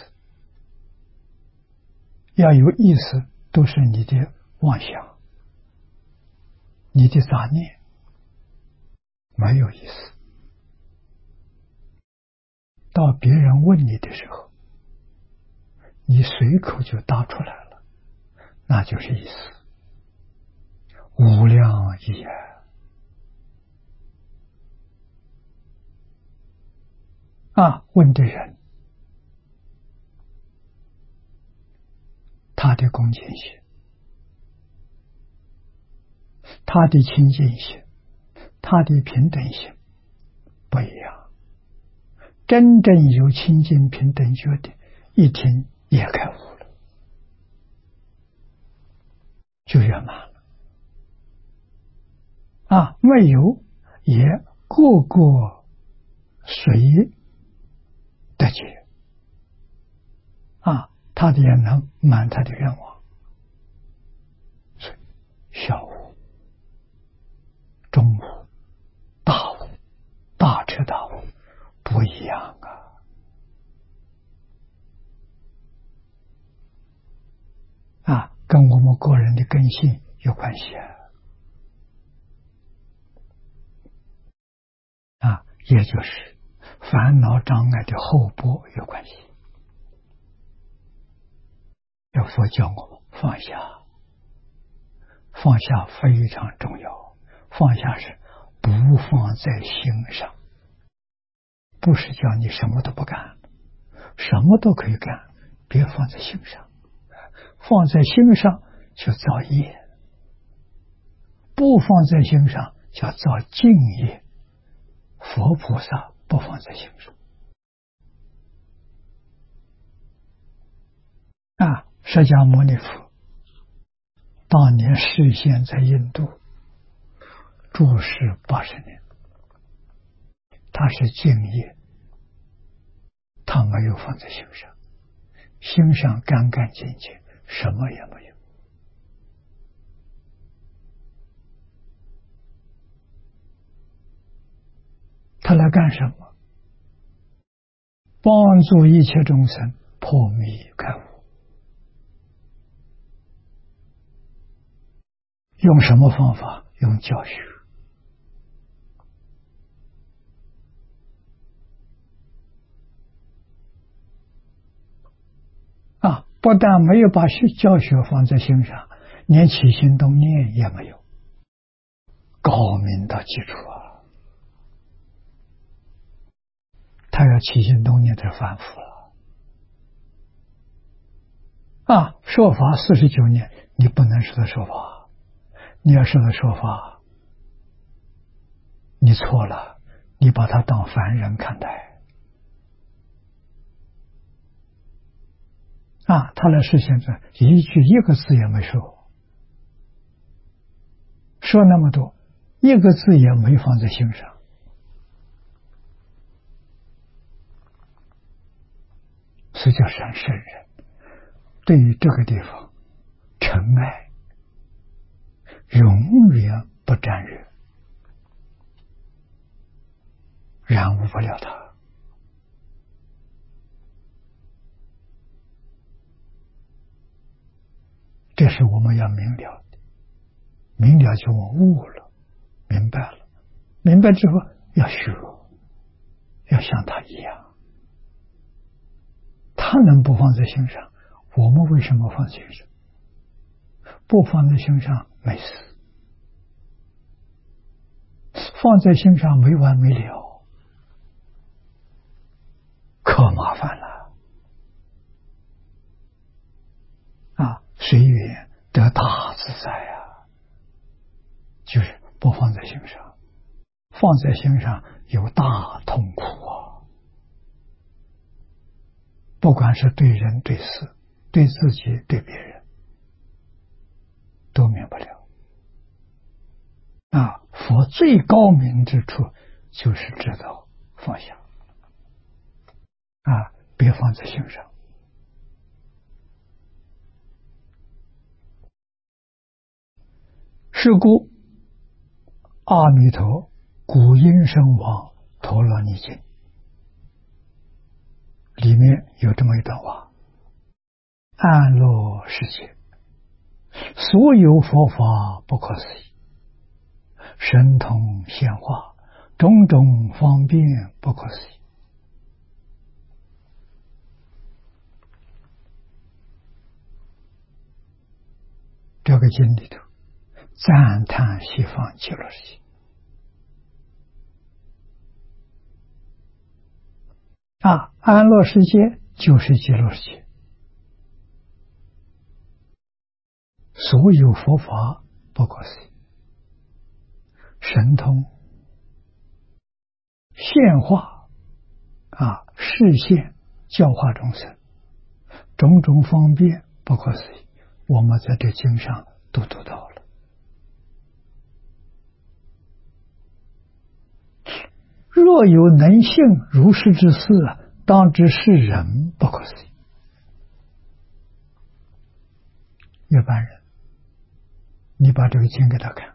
要有意思，都是你的妄想，你的杂念， 没有意思。到别人问你的时候，你随口就答出来了，那就是意思。无量意啊！啊，问的人，他的恭敬心，他的清净心，他的平等心不一样。真正有清净平等觉的，一听也开悟了，就圆满了。啊，没有也个个随得解。啊，他的也能满他的愿望。所以小悟、中悟、大悟、大彻大悟不一样啊！啊，跟我们个人的根性有关系啊！啊，也就是烦恼障碍的后果有关系。要佛教我们放下，放下非常重要。放下是不放在心上，不是叫你什么都不干，什么都可以干，别放在心上。放在心上就造业，不放在心上叫造净业。佛菩萨不放在心上。啊，释迦牟尼佛当年示现在印度住世八十年，他是净业，他没有放在心上，心上干干净净，什么也没有。他来干什么？帮助一切众生破迷开悟。用什么方法？用教学。啊，不但没有把教学放在心上，连起心动念也没有，高明到基础啊！他要起心动念才反复了。啊，说法四十九年，你不能说他说法，你要说他说法，你错了，你把他当凡人看待。啊，他来实现这一句一个字也没说，说那么多，一个字也没放在心上。是叫善圣人，对于这个地方尘埃永远不沾染，染污不了它。这是我们要明了的，明了就我悟了，明白了，明白之后要学，要像他一样。他能不放在心上，我们为什么放在心上？不放在心上没事，放在心上没完没了，可麻烦了啊！随缘得大自在啊，就是不放在心上，放在心上有大痛苦啊！不管是对人对事，对自己对别人，都免不了。啊，佛最高明之处就是知道放下，啊，别放在心上。是故阿弥陀古音声王陀罗尼经里面有这么一段话：安乐世界，所有佛法不可思议，神通显化， 种种方便不可思议。这个经里头赞叹西方极乐世界啊，安乐世界就是极乐世界，所有佛法不可思议，神通现化啊，示现教化众生，种种方便不可思议，我们在这经上都读到了。若有能信如是之事，当知是人不可思议。一般人，你把这个经给他看，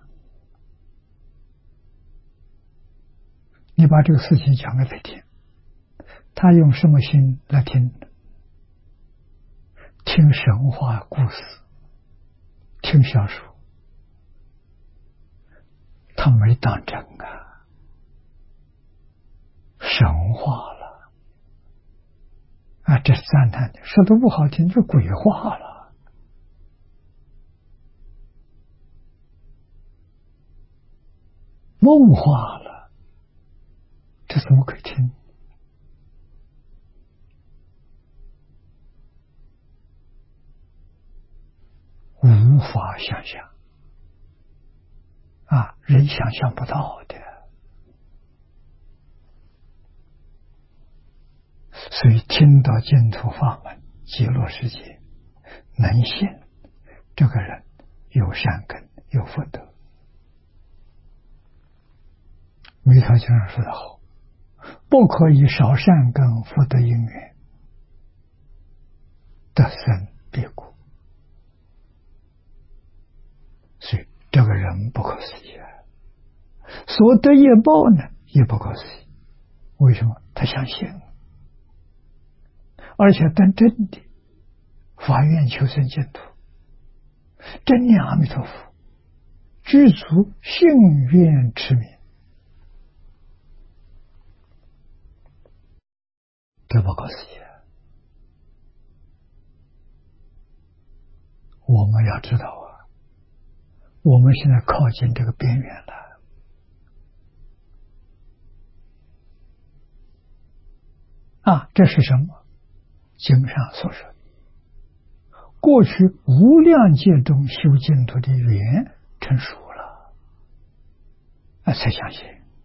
你把这个事情讲给他听，他用什么心来听？听神话故事，听小说，他没当真啊。神话了啊，这是赞叹的，说的不好听，这鬼话了。梦话了，这怎么可以听？无法想象啊，人想象不到的。所以听到净土法门极乐世界能信，这个人有善根有福德。弥陀经上说得好，不可以少善根福德因缘得生彼国。所以这个人不可思议啊，所得业报呢也不可思议。为什么？他相信，而且当真的发愿求生净土，真念阿弥陀佛，具足信愿持名，这不可思议。我们要知道啊，我们现在靠近这个边缘了啊！这是什么？经上所说，过去无量劫中修净土的缘成熟了啊，才相信。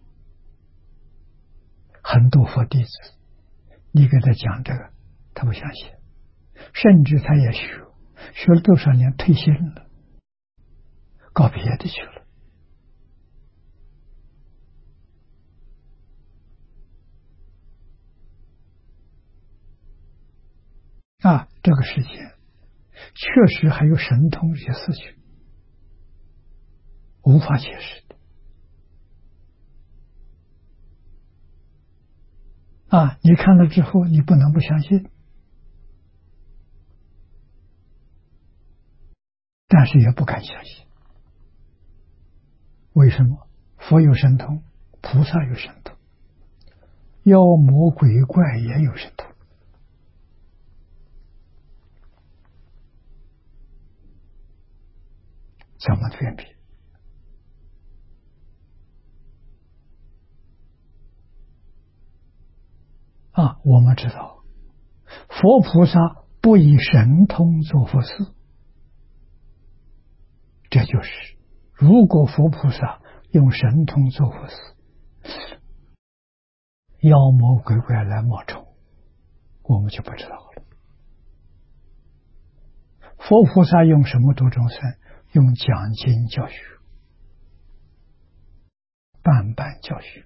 很多佛弟子，你给他讲这个，他不相信，甚至他也学，学了多少年退心了，搞别的去了。啊，这个世界确实还有神通这些事情，无法解释的。啊，你看了之后，你不能不相信，但是也不敢相信。为什么？佛有神通，菩萨有神通，妖魔鬼怪也有神通。怎么分别？啊，我们知道，佛菩萨不以神通做佛事，这就是如果佛菩萨用神通做佛事，妖魔鬼怪来冒充，我们就不知道了。佛菩萨用什么度众生？用讲经教学，办办教学，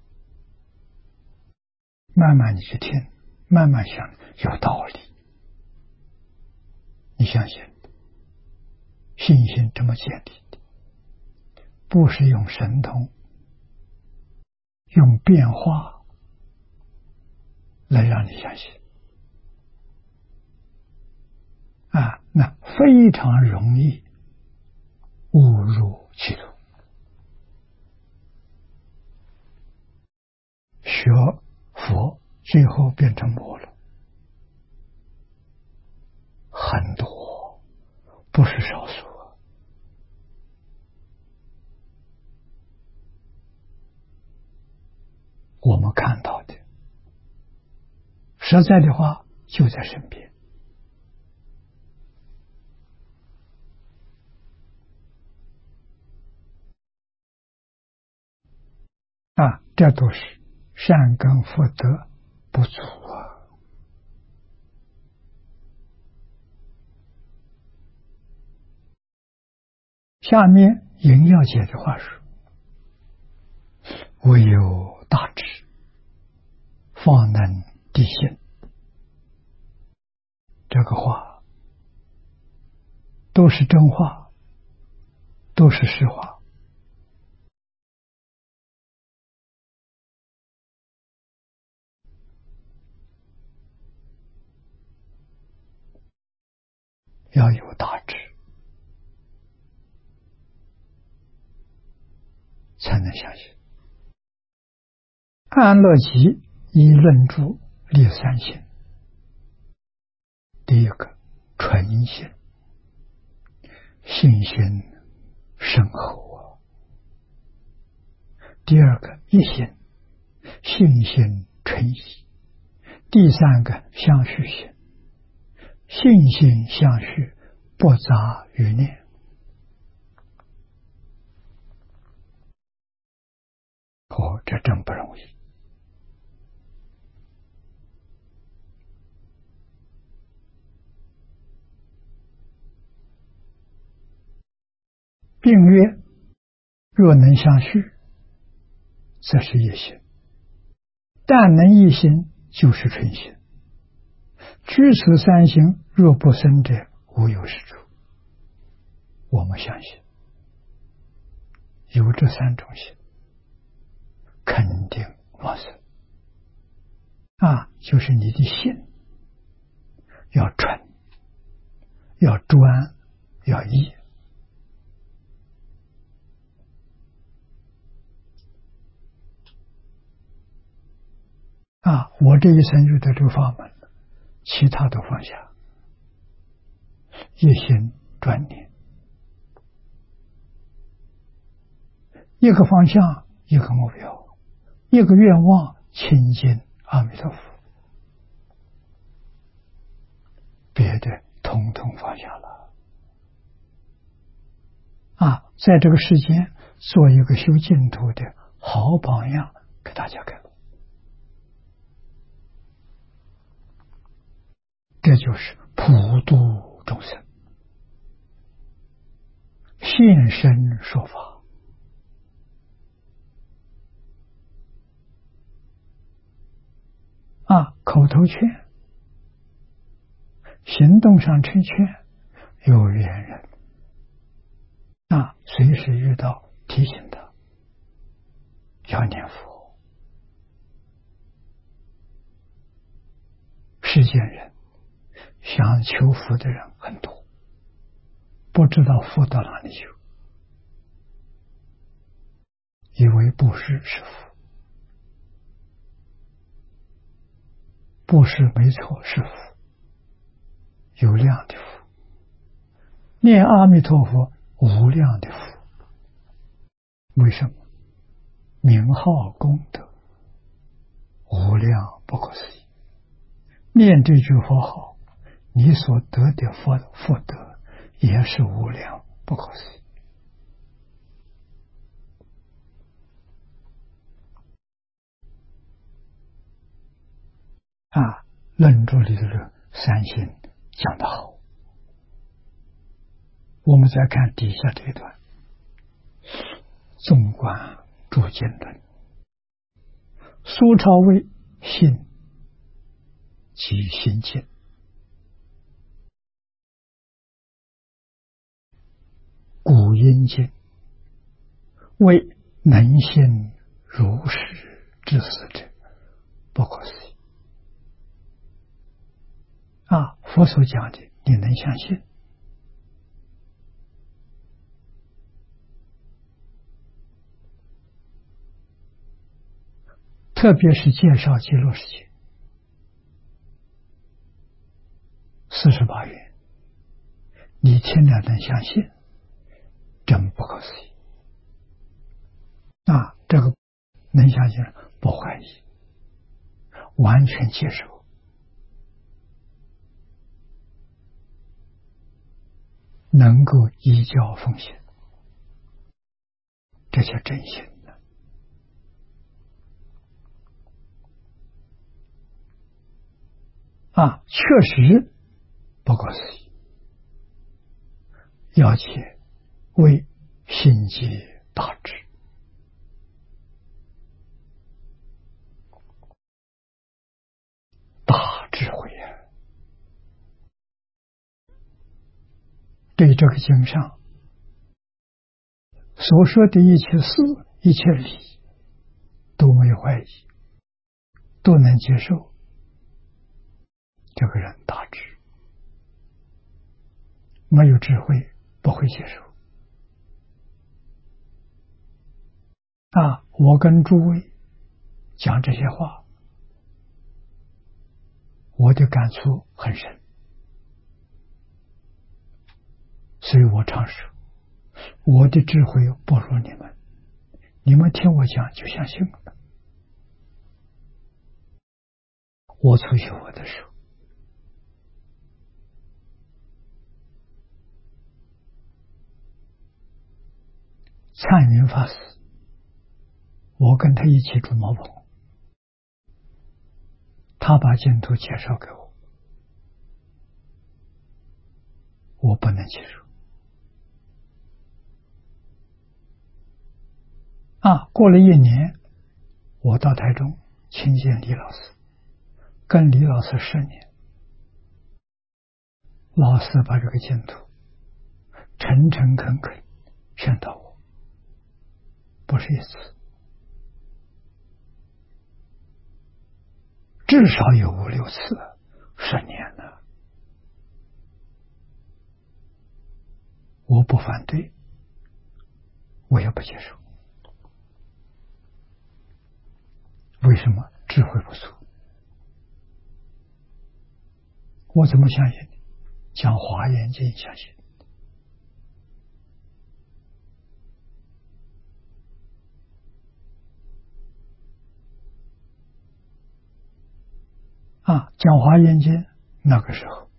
慢慢你去听，慢慢想，有道理，你相信，信心这么建立的，不是用神通，用变化来让你相信啊，那非常容易误入歧途。 学佛，最后变成魔了，很多，不是少数。我们看到的，实在的话就在身边。啊，这都是善根福德不足啊。下面引要解的话说：“唯有大智，方能地心。”这个话都是真话，都是实话。要有大智，才能相信。安乐集以论著立三心：第一个纯心，信心深厚啊；第二个一心，信心纯一；第三个相续心，信心相续，不杂于念。哦，这真不容易。并曰：若能相续，则是一心；但能一心，就是纯心。居此三心，若不生者，无有是处。我们相信，有这三种心，肯定旺盛啊！就是你的心要纯，要专，要一。啊！我这一生遇到这个法门，其他都放下，一心专念，一个方向，一个目标，一个愿望，亲近阿弥陀佛，别的统统放下了。啊，在这个世间做一个修净土的好榜样给大家看。这就是普度众生，现身说法。啊，口头劝，行动上成劝，有缘人啊，随时遇到提醒他要念佛。世间人想求福的人很多，不知道福到哪里去，以为布施是福，布施没错是福，有量的福，念阿弥陀佛无量的福。为什么？名号功德无量不可思议，念这句佛号，你所得的福福德也是无量不可思议。啊，论著里的三心讲得好。我们再看底下这一段，纵观诸经论，苏超谓信即心净，古音经为能信如实之死者，不可思议。啊，佛所讲的，你能相信？特特别是介绍极乐世界四十八愿，你听了能相信，真不可思议啊！这个能相信，不怀疑，完全接受，能够依教奉行，这叫真心的啊！确实不可思议，要解为心结大智，大智慧啊！对这个经上所说的一切事、一切理都没有怀疑，都能接受，这个人大智。没有智慧不会接受啊！我跟诸位讲这些话，我的感触很深，所以我常说，我的智慧不如你们，你们听我讲就相信了。我出去我的手，灿云法师，我跟他一起住茅棚，他把净土介绍给我，我不能接受啊！过了一年，我到台中亲见李老师，跟李老师十年，老师把这个净土诚诚恳恳劝导我，不是一次，至少有五六次，十年了。我不反对，我也不接受。为什么？智慧不足。我怎么相信你？讲华严经相信啊！讲华严经那个时候，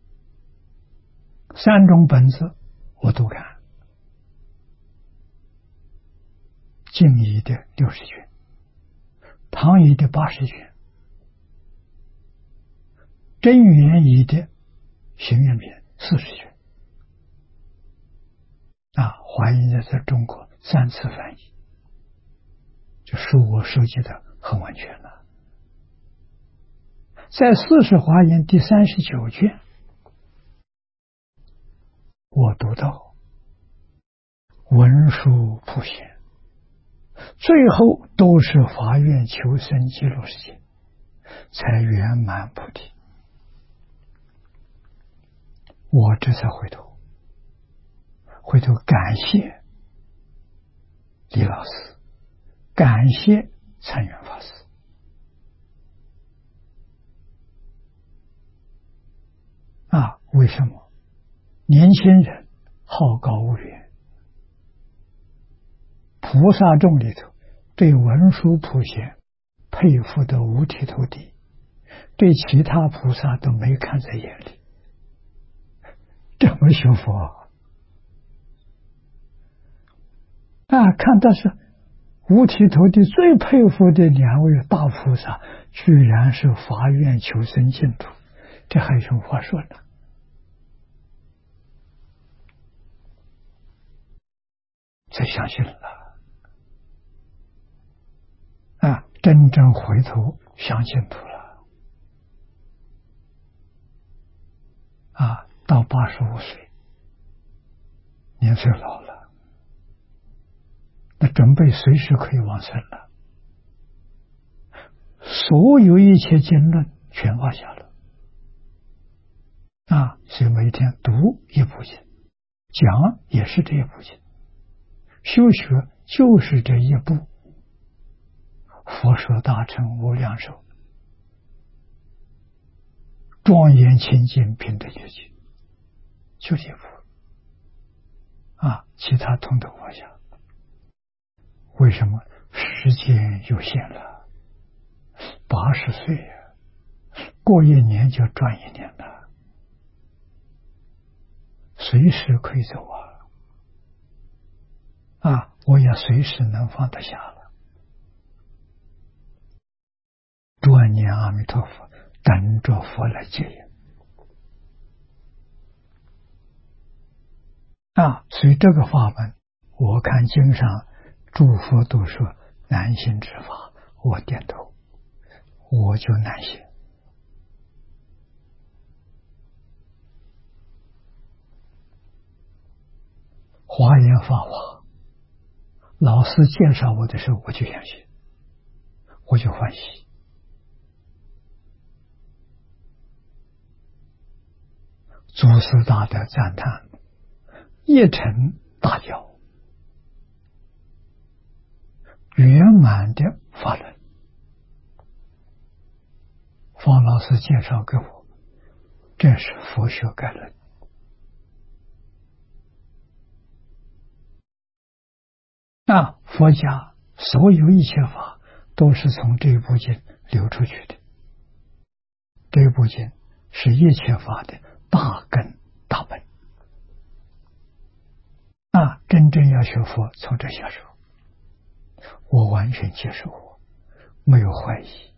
三种本子我都看，净仪的六十卷，唐仪的八十卷，真元仪的行愿篇四十卷啊！华严经在中国三次翻译，这书我收集的很完全了。在四十华严第三十九卷，我读到文殊普贤，最后都是发愿求生极乐世界，才圆满菩提。我这才回头，回头感谢李老师，感谢参圆法师。啊，为什么？年轻人好高骛远，菩萨众里头对文殊普贤佩服的五体投地，对其他菩萨都没看在眼里。这么学佛啊，看到是五体投地最佩服的两位大菩萨，居然是发愿求生净土，这还有话说呢。才相信了啊！真正回头相信土了啊！到八十五岁，年岁老了，那准备随时可以往生了，所有一切经论全放下了啊！所以每天读一部经，讲也是这一部经，修学就是这一部， 佛说大乘无量寿，庄严清净平等觉觉，就这部啊，其他统统放下。为什么？时间有限了，八十岁呀、啊，过一年就转一年了，随时可以走啊！啊，我也随时能放得下了。转念阿弥陀佛，等着佛来接引啊！所以这个法门，我看经上诸佛都说难行之法，我点头，我就难行。华严法华，老师介绍我的时候，我就相信，我就欢喜。祖师大德赞叹，一乘大教，圆满的法轮。方老师介绍给我，这是佛学概论。那佛家所有一切法都是从这部经流出去的，这部经是一切法的大根大本。那真正要学佛，从这下手，我完全接受，我没有怀疑。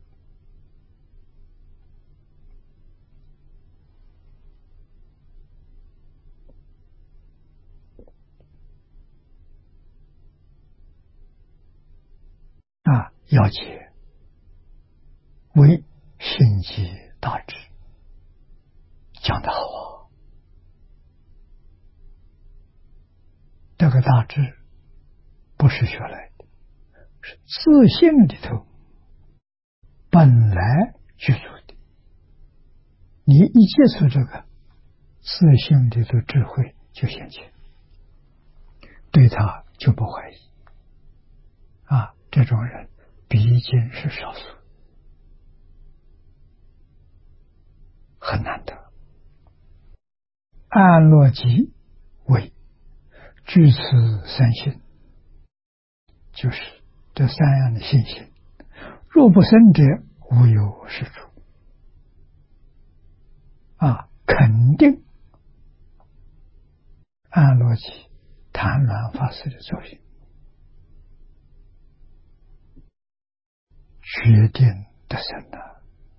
啊，要解为心机大智，讲得好啊！这个大智不是学来的，是自信里头本来具足的。你一接触这个自信里的智慧就显现，对他就不怀疑啊。这种人毕竟是少数，很难得。按逻辑为具此三性，就是这三样的信心，若不生者，无有是处啊，肯定按逻辑谭鸾法师的作品，决定得生的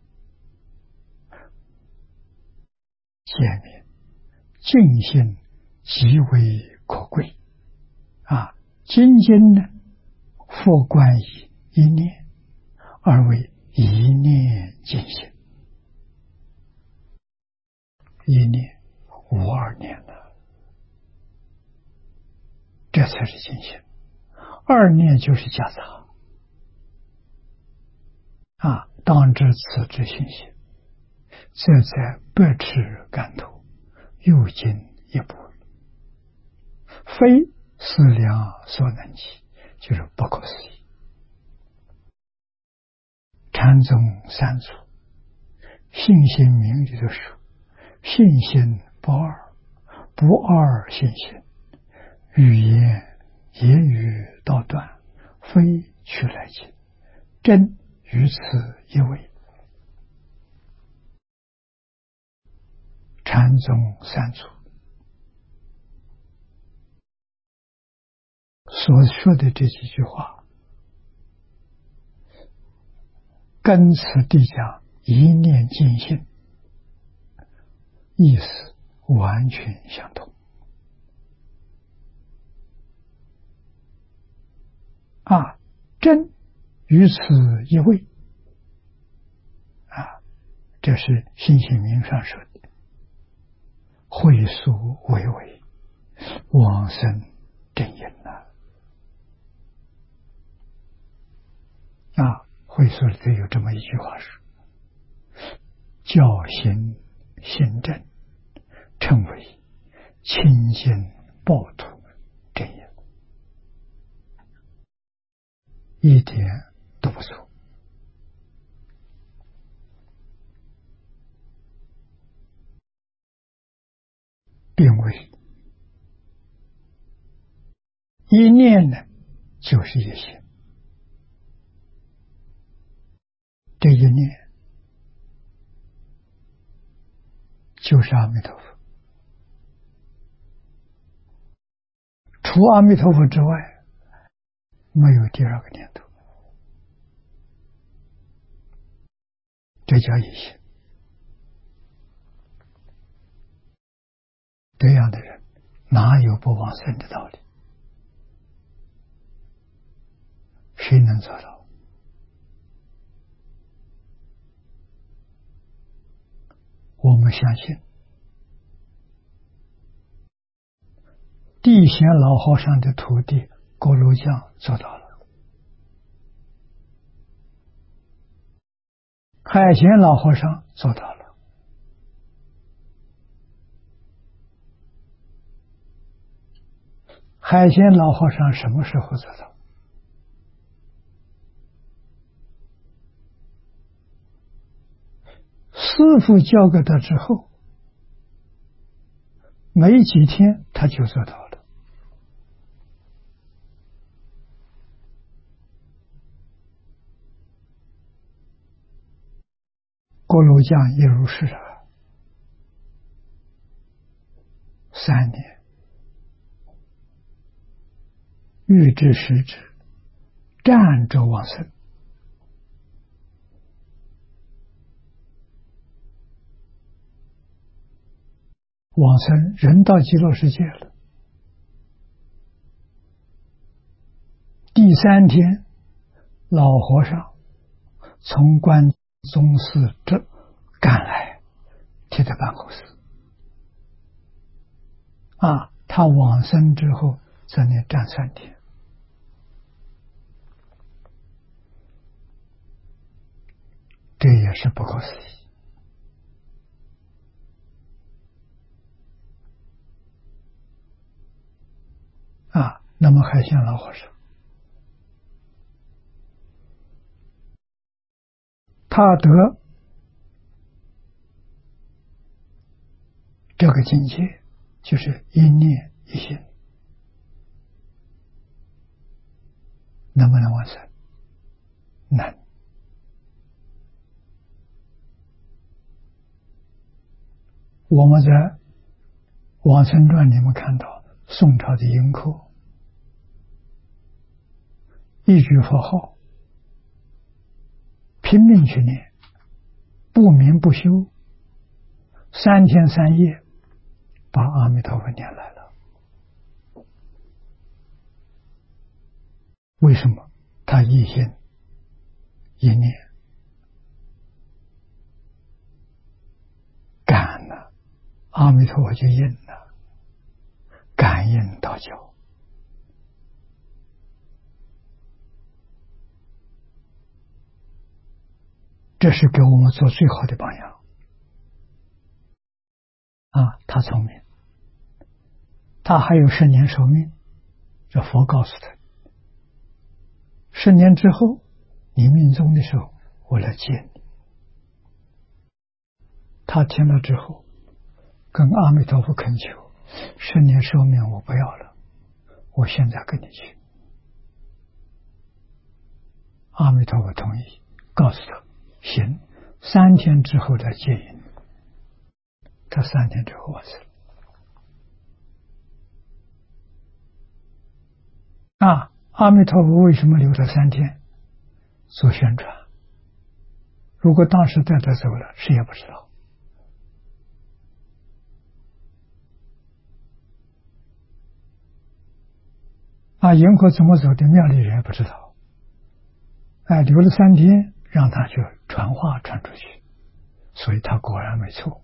见面净心极为可贵啊！精进呢，复观以一念，而为一念净心，一念无二念了，这才是净心。二念就是夹杂啊，当知此之信心，则在百尺竿头，又进一步，非思量所能及，就是不可思议。禅宗三祖信心名里头说，信心不二，不二信心，语言言语道断，非去来尽，真于此一位。禅宗三祖所说的这几句话，跟此地讲一念尽性，意思完全相同啊！真于此一位啊，这是心性名上说的，会俗为为，往生正因了啊！会俗里头有这么一句话说，教行行正，称为清净暴土正因，一点都不错。并为一念呢，就是一心。这一念就是阿弥陀佛，除阿弥陀佛之外，没有第二个念头，这叫一心。这样的人哪有不往生的道理？谁能做到？我们相信地贤老和尚的徒弟锅炉匠做到了，海贤老和尚做到了，海贤老和尚什么时候做到？师父教给他之后，没几天他就做到了。锅炉匠也如是啊，三年欲知时之，站着往生。往生人到极乐世界了。第三天，老和尚从关宗寺这赶来，贴在办公室。啊，他往生之后在那站三天，这也是不可思议。啊，那么海鲜老和尚，他得这个境界，就是一念一心，能不能完成？难。我们在《往生传》里面看到宋朝的盈科，一句佛号拼命去念，不眠不休，三天三夜把阿弥陀佛念来了。为什么？他一心一念感了，阿弥陀佛就应了，感应道交。这是给我们做最好的榜样啊！他聪明，他还有十年寿命，这佛告诉他，十年之后你命终的时候我来接你。他听了之后跟阿弥陀佛恳求，十年寿命我不要了，我现在跟你去。阿弥陀佛同意，告诉他行，三天之后再接引。他三天之后完成。啊，阿弥陀佛为什么留了三天做宣传？如果当时带他走了，谁也不知道。啊，银河怎么走的，庙里人也不知道。哎，留了三天，让他去传话传出去，所以他果然没错。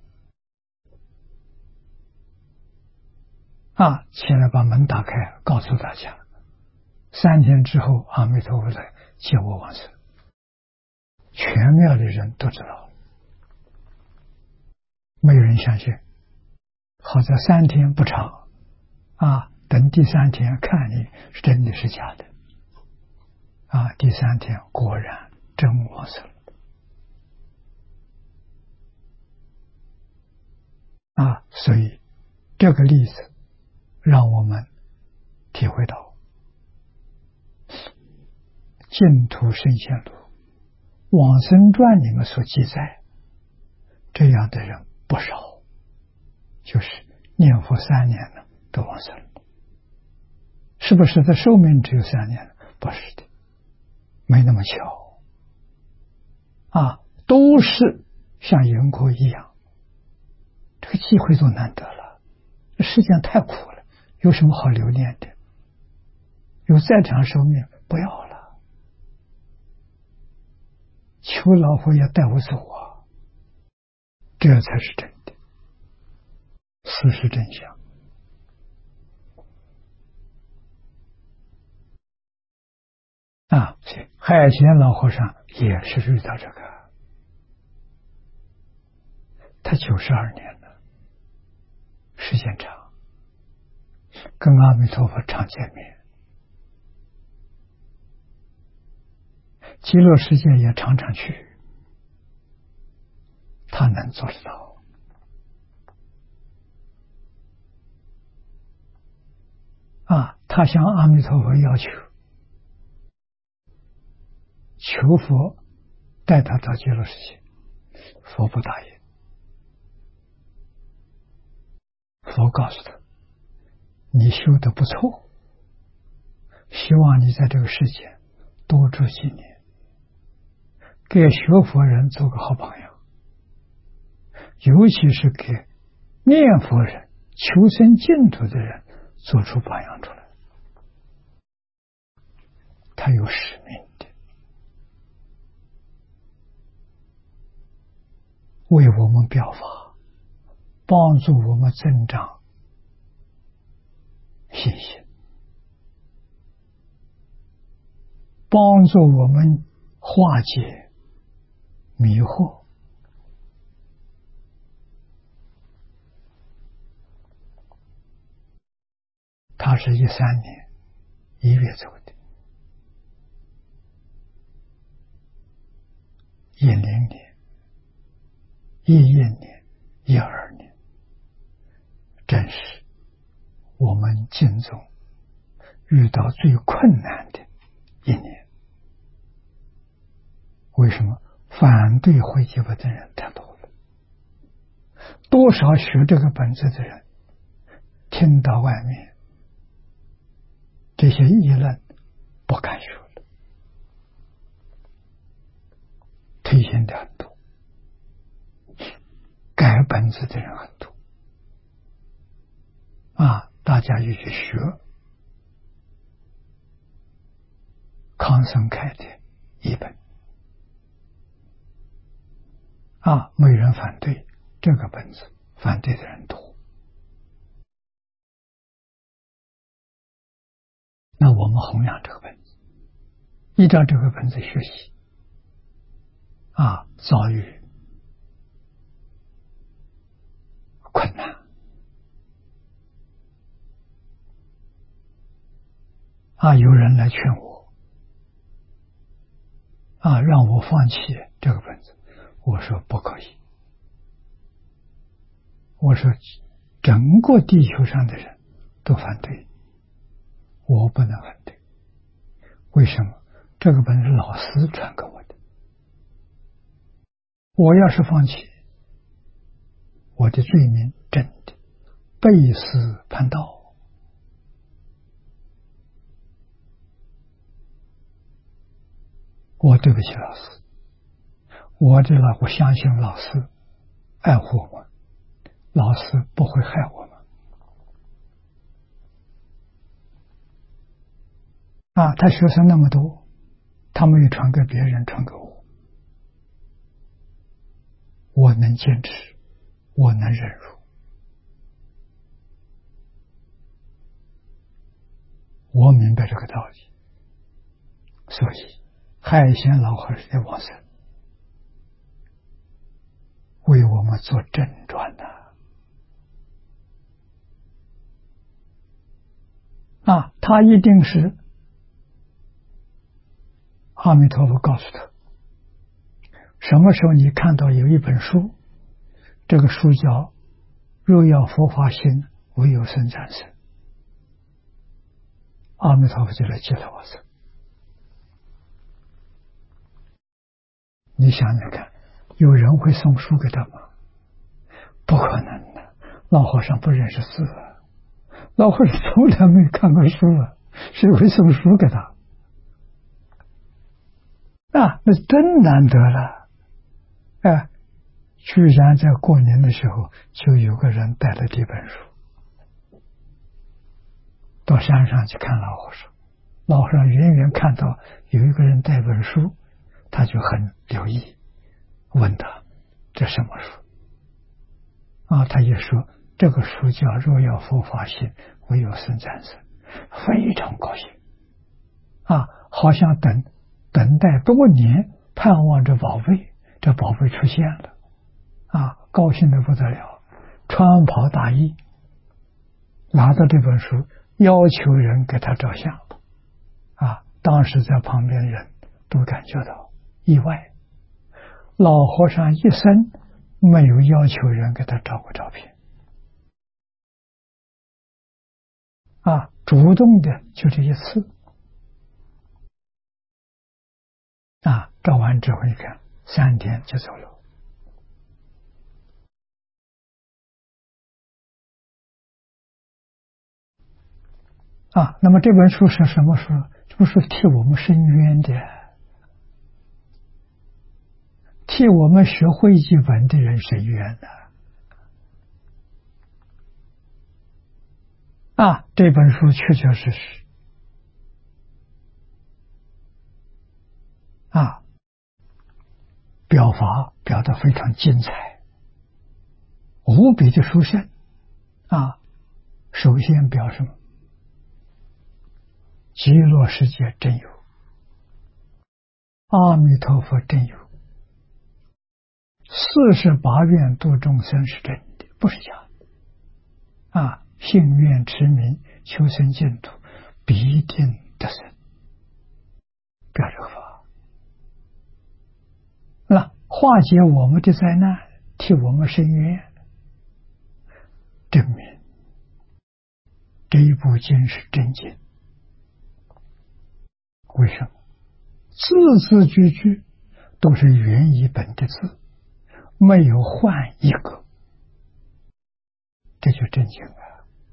啊，起来把门打开，告诉大家，三天之后阿弥陀佛来接我往生。全庙的人都知道，没有人相信。好在三天不长，啊，等第三天看你是真的是假的， 啊，第三天果然真往生啊！所以这个例子让我们体会到净土圣贤录往生传里面所记载，这样的人不少，就是念佛三年了都往生了。是不是他寿命只有三年？不是的，没那么巧啊，都是像云果一样，这个机会多难得了，这世间太苦了，有什么好留恋的？有再长寿命不要了，求老佛爷带我走啊，这才是真的，事实真相啊！海贤老和尚也是遇到这个，他九十二年了，时间长，跟阿弥陀佛常见面，极乐世界也常常去，他能做得到啊！他向阿弥陀佛要求，求佛带他到极乐世界，佛不答应。佛告诉他，你修得不错，希望你在这个世界多住几年，给学佛人做个好榜样，尤其是给念佛人求生净土的人做出榜样出来。他有使命的，为我们表法，帮助我们增长信心，帮助我们化解迷惑。他是一三年一月走的，一零年、一一年、一二年，正是我们净宗遇到最困难的一年。为什么？反对慧基本的人太多了，多少学这个本子的人听到外面这些议论不敢学了，推行的很多，改本子的人很多啊！大家一起学康生开的一本啊，没人反对这个本子，反对的人多。那我们弘扬这个本子，依照这个本子学习啊，遭遇困难啊，有人来劝我啊，让我放弃这个本子，我说不可以。我说整个地球上的人都反对，我不能反对。为什么？这个本是老师传给我的，我要是放弃，我的罪名真的背师叛道。我对不起老师，我这了，我相信老师爱护我们，老师不会害我们啊！他学生那么多，他没有传给别人，传给我，我能坚持，我能忍辱，我明白这个道理，所以海贤老和尚的往生为我们做正传的啊，他一定是阿弥陀佛告诉他，什么时候你看到有一本书，这个书叫若要佛法心，唯有僧战胜，阿弥陀佛就来接了我走。你想想看，有人会送书给他吗？不可能的，老和尚不认识字啊，老和尚从来没看过书啊，谁会送书给他？啊，那真难得了！啊，居然在过年的时候，就有个人带了这本书到山上去看老和尚。老和尚远远看到有一个人带本书，他就很留意，问他这什么书？啊，他一说这个书叫《若要佛法心，唯有僧战胜》，非常高兴啊，好像等等待多年，盼望着宝贝，这宝贝出现了啊，高兴的不得了，穿袍大衣，拿到这本书，要求人给他照相啊。当时在旁边的人都感觉到意外，老和尚一生没有要求人给他照过照片啊，主动的就这一次啊，照完之后一看，三天就走了。啊，那么这本书是什么书？这本书替我们伸冤的，替我们学会记本的人伸冤的。啊，这本书确确实实啊，表法表得非常精彩，无比的殊胜啊。首先表什么？极乐世界真有，阿弥陀佛真有，四十八愿度众生是真的，不是假的啊！信愿持名求生净土，必定得生。表这个法，那化解我们的灾难，替我们伸冤，证明这一部经是真经。为什么？字字句句都是原译本的字，没有换一个，这就真经啊！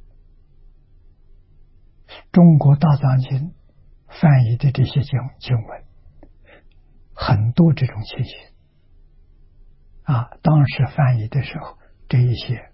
中国大藏经翻译的这些经经文，很多这种情形啊。当时翻译的时候，这一些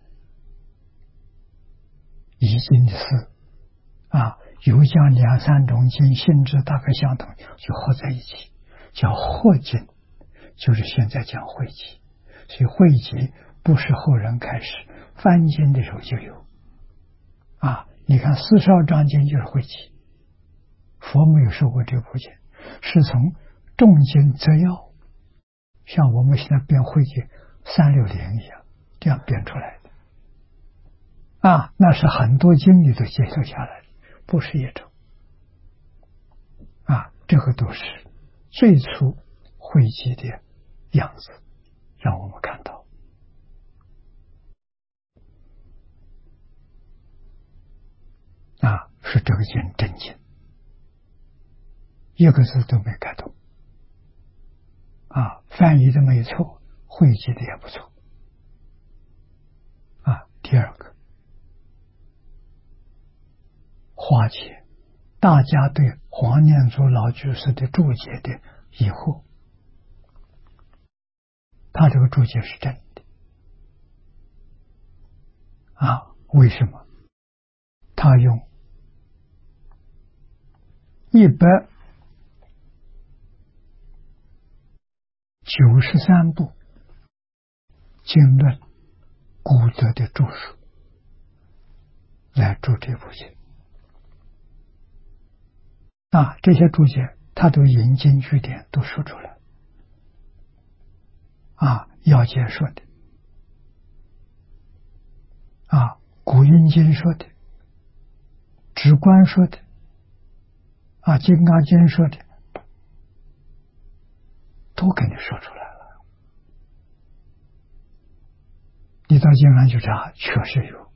译经的事啊，有将两三种经性质大概相同，就合在一起，叫合经，就是现在讲汇集。所以汇集不是后人开始翻经的时候就有啊。你看四十二章经就是汇集，佛没有受过这部经，是从重经择要，像我们现在编汇集三六零一样，这样编出来的啊。那是很多经里都结合下来的，不是一种啊。这个都是最初汇集的样子，让我们看到啊，是这个经真经，一个字都没改动啊，翻译的没错，汇集的也不错啊。第二个，化解大家对黄念祖老居士的注解的疑惑，他这个注解是真的啊。为什么？他用一百九十三部经论古德的注释来注这部经啊，这些注解他都引经据典都说出来啊。要解说的啊，古印经说的，止观说的啊，金刚经说的都给你说出来了。你到经上去查，确实有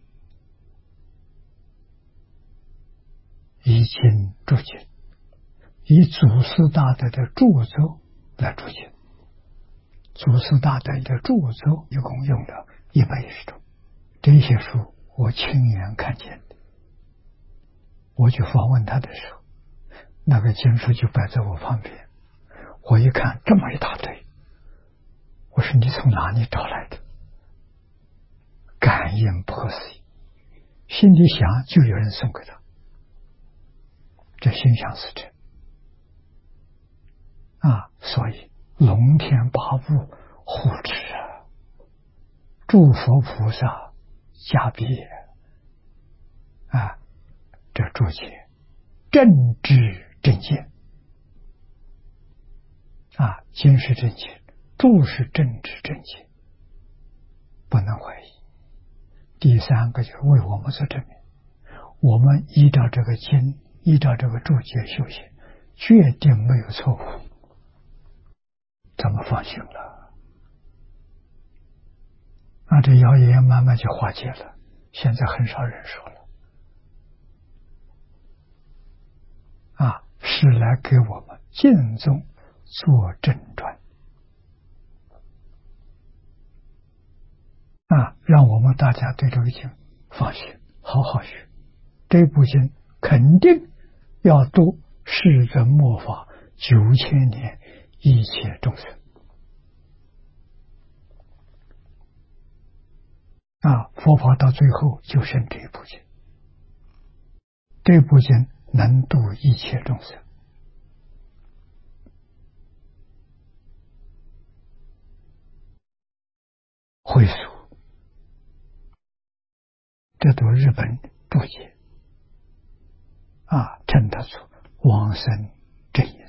以经注经，以祖师大德的著作来注经。祖师大德的著作一共用了一百一十种，这些书我亲眼看见的。我去访问他的时候，那个经书就摆在我旁边，我一看这么一大堆，我说你从哪里找来的？感应不可思议，心里想就有人送给他，这心想事成啊！所以龙天八部护持啊，诸佛菩萨加庇啊，这注解正知正见啊，经是正见，注是正知正见，不能怀疑。第三个就是为我们做证明，我们依照这个经，依照这个注解修行，决定没有错误，怎么放心了？啊，这谣言慢慢就化解了，现在很少人说了。啊，是来给我们敬宗做正传啊，让我们大家对这个经放心，好好学。这部经肯定要度世人末法九千年一切众生啊！佛法到最后就剩这一部经，这部经能度一切众生。会书，这都日本注解啊，称他做往生正因；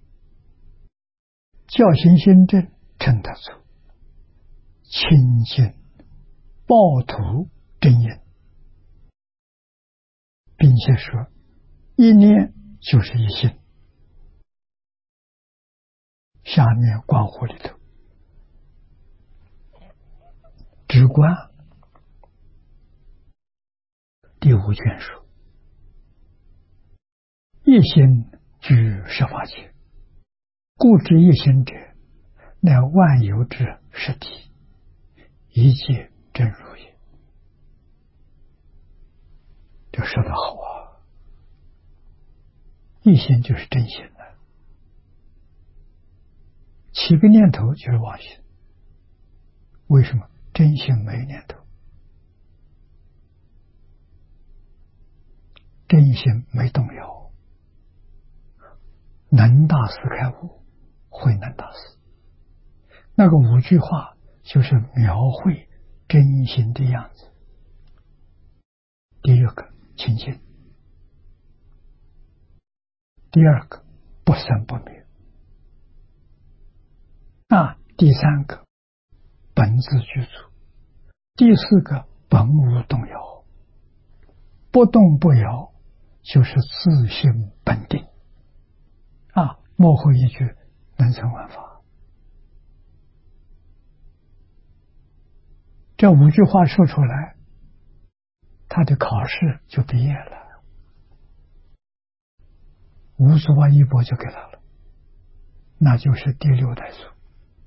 教行心正称他做清净报土正因，并且说一念就是一心。下面观乎里头直观第五卷说，一心居十法界，故知一心者，乃万有之实体，一切真如也。这说得好啊，一心就是真心的，起个念头就是妄心。为什么？真心没有念头，真心没动摇，能大师开悟，慧能大师那个五句话就是描绘真心的样子。第一个清净，第二个不生不灭啊，第三个本自具足，第四个本无动摇，不动不摇就是自性本定啊，幕后一句能成万法。这五句话说出来，他的考试就毕业了，无所谓一钵就给他了，那就是第六代祖。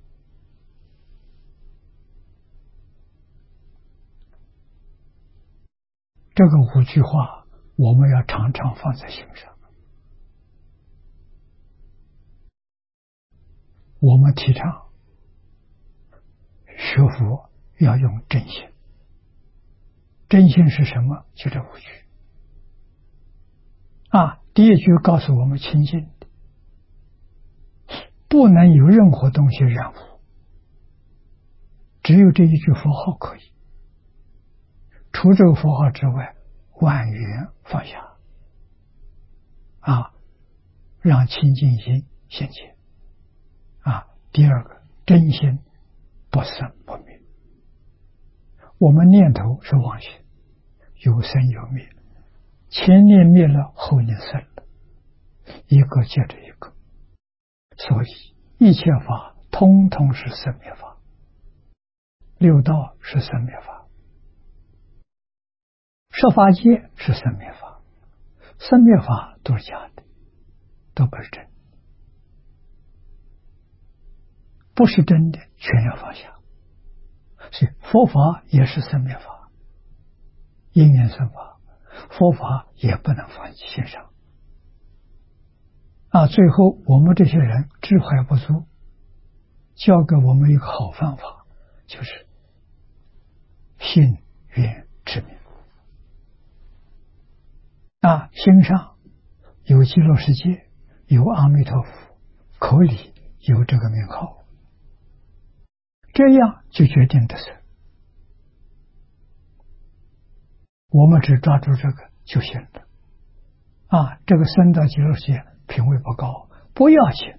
这个五句话我们要常常放在心上。我们提倡学佛要用真心，真心是什么？就这五句啊。第一句告诉我们清净的，不能有任何东西染污，只有这一句佛号可以，除这个佛号之外，万缘放下啊，让清净心现前啊。第二个，真心不生不灭。我们念头是妄心，有生有灭，前念灭了，后念生了，一个接着一个，所以一切法通通是生灭法，六道是生灭法，十法界是生灭法，生灭法都是假的，都不是真的，不是真的全要放下。所以佛法也是生灭法，因缘生法，佛法也不能放弃心上。啊，最后我们这些人智慧不足，教给我们一个好方法，就是信愿持名。啊，心上有极乐世界，有阿弥陀佛，口里有这个名号，这样就决定的是，我们只抓住这个就行了。啊，这个生到极乐世界品位不高不要紧，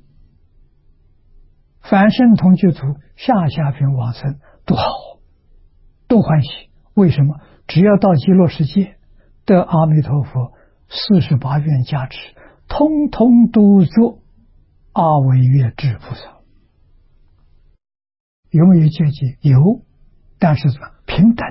凡圣同居土下下品往生都好，都欢喜。为什么？只要到极乐世界得阿弥陀佛四十八愿加持，通通都做阿惟越致菩萨。有没有阶级？有，但是什么？平等。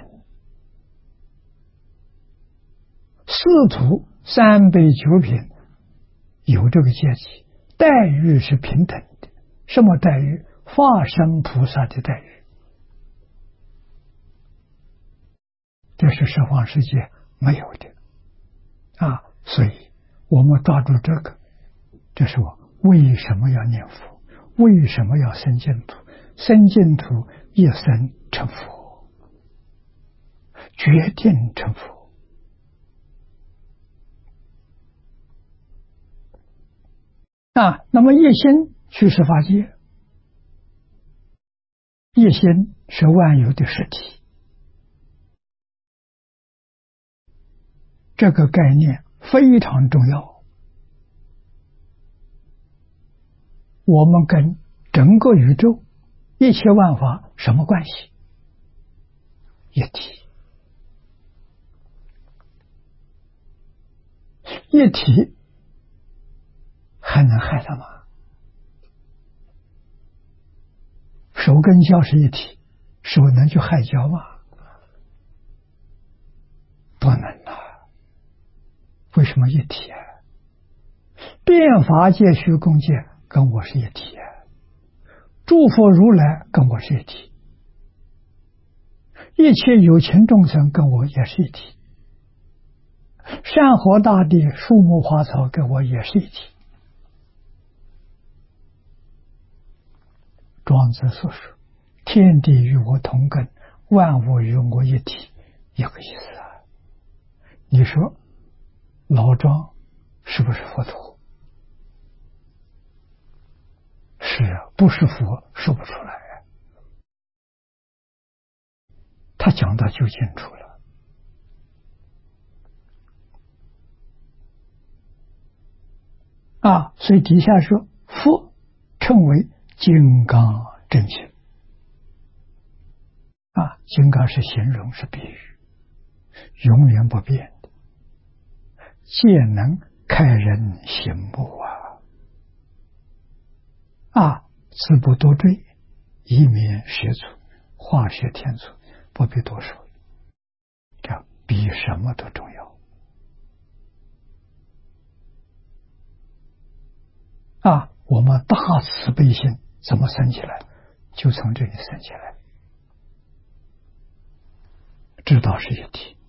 四土三杯九品有这个阶级，待遇是平等的。什么待遇？化身菩萨的待遇。这是十方世界没有的啊！所以我们抓住这个，这是我为什么要念佛，为什么要生净土？生净土一生成佛，决定成佛。啊，那么一心去十法界，一心是万有的实体，这个概念非常重要。我们跟整个宇宙一切万法什么关系？一体，一体还能害他吗？手跟脚是一体，手能去害脚吗？不能啊！为什么一体啊？变法界、虚空界跟我是一体啊，诸佛如来跟我是一体，一切有情众生跟我也是一体，山河大地、树木花草跟我也是一体。庄子所说，天地与我同根，万物与我一体，一个意思啊。你说老庄是不是佛陀？是啊，不是佛说不出来。他讲到就清楚了。啊，所以底下说佛称为金刚真心。啊，金刚是形容，是比喻，永远不变的，皆能开人心目啊！啊，字不多赘，以免学处，化学天处，不必多说，这比什么都重要。啊，我们大慈悲心怎么生起来？就从这里生起来。知道是一体，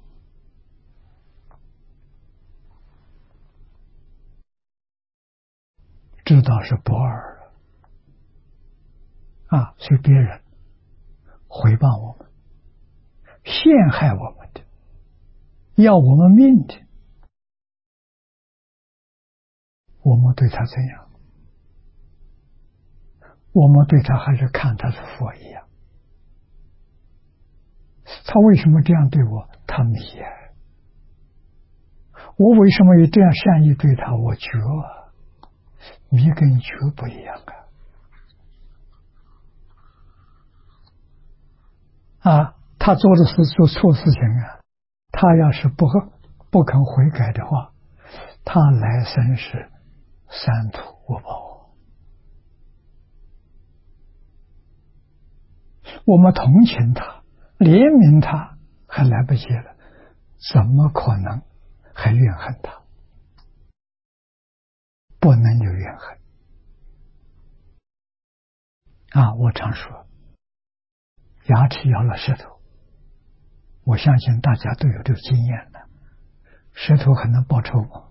知道是不二了啊！所以别人诽谤我们、陷害我们的、要我们命的，我们对他怎样？我们对他还是看他是佛一样。他为什么这样对我？他迷呀！我为什么也这样善意对他？我觉啊，迷跟觉不一样啊！啊，他做的是做错事情啊！他要是不不肯悔改的话，他来生是三途无报我们同情他、怜悯他还来不及了，怎么可能还怨恨他？不能有怨恨啊！我常说，牙齿咬了舌头，我相信大家都有这个经验的，舌头还能报仇吗？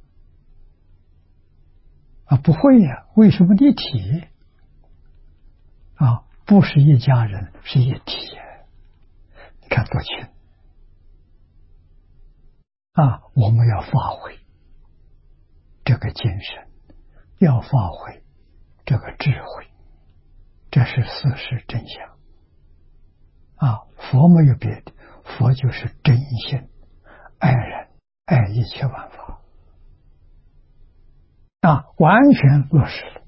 啊，不会呀！为什么立体？啊，不是一家人，是一体。你看多亲啊！我们要发挥这个精神，要发挥这个智慧，这是事实真相啊！佛没有别的，佛就是真心爱人，爱一切万法啊，完全落实了。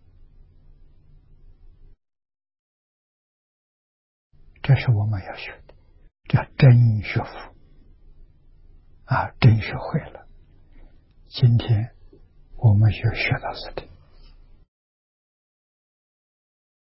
这是我们要学的，叫真学佛啊，真学会了。今天我们就学到这里。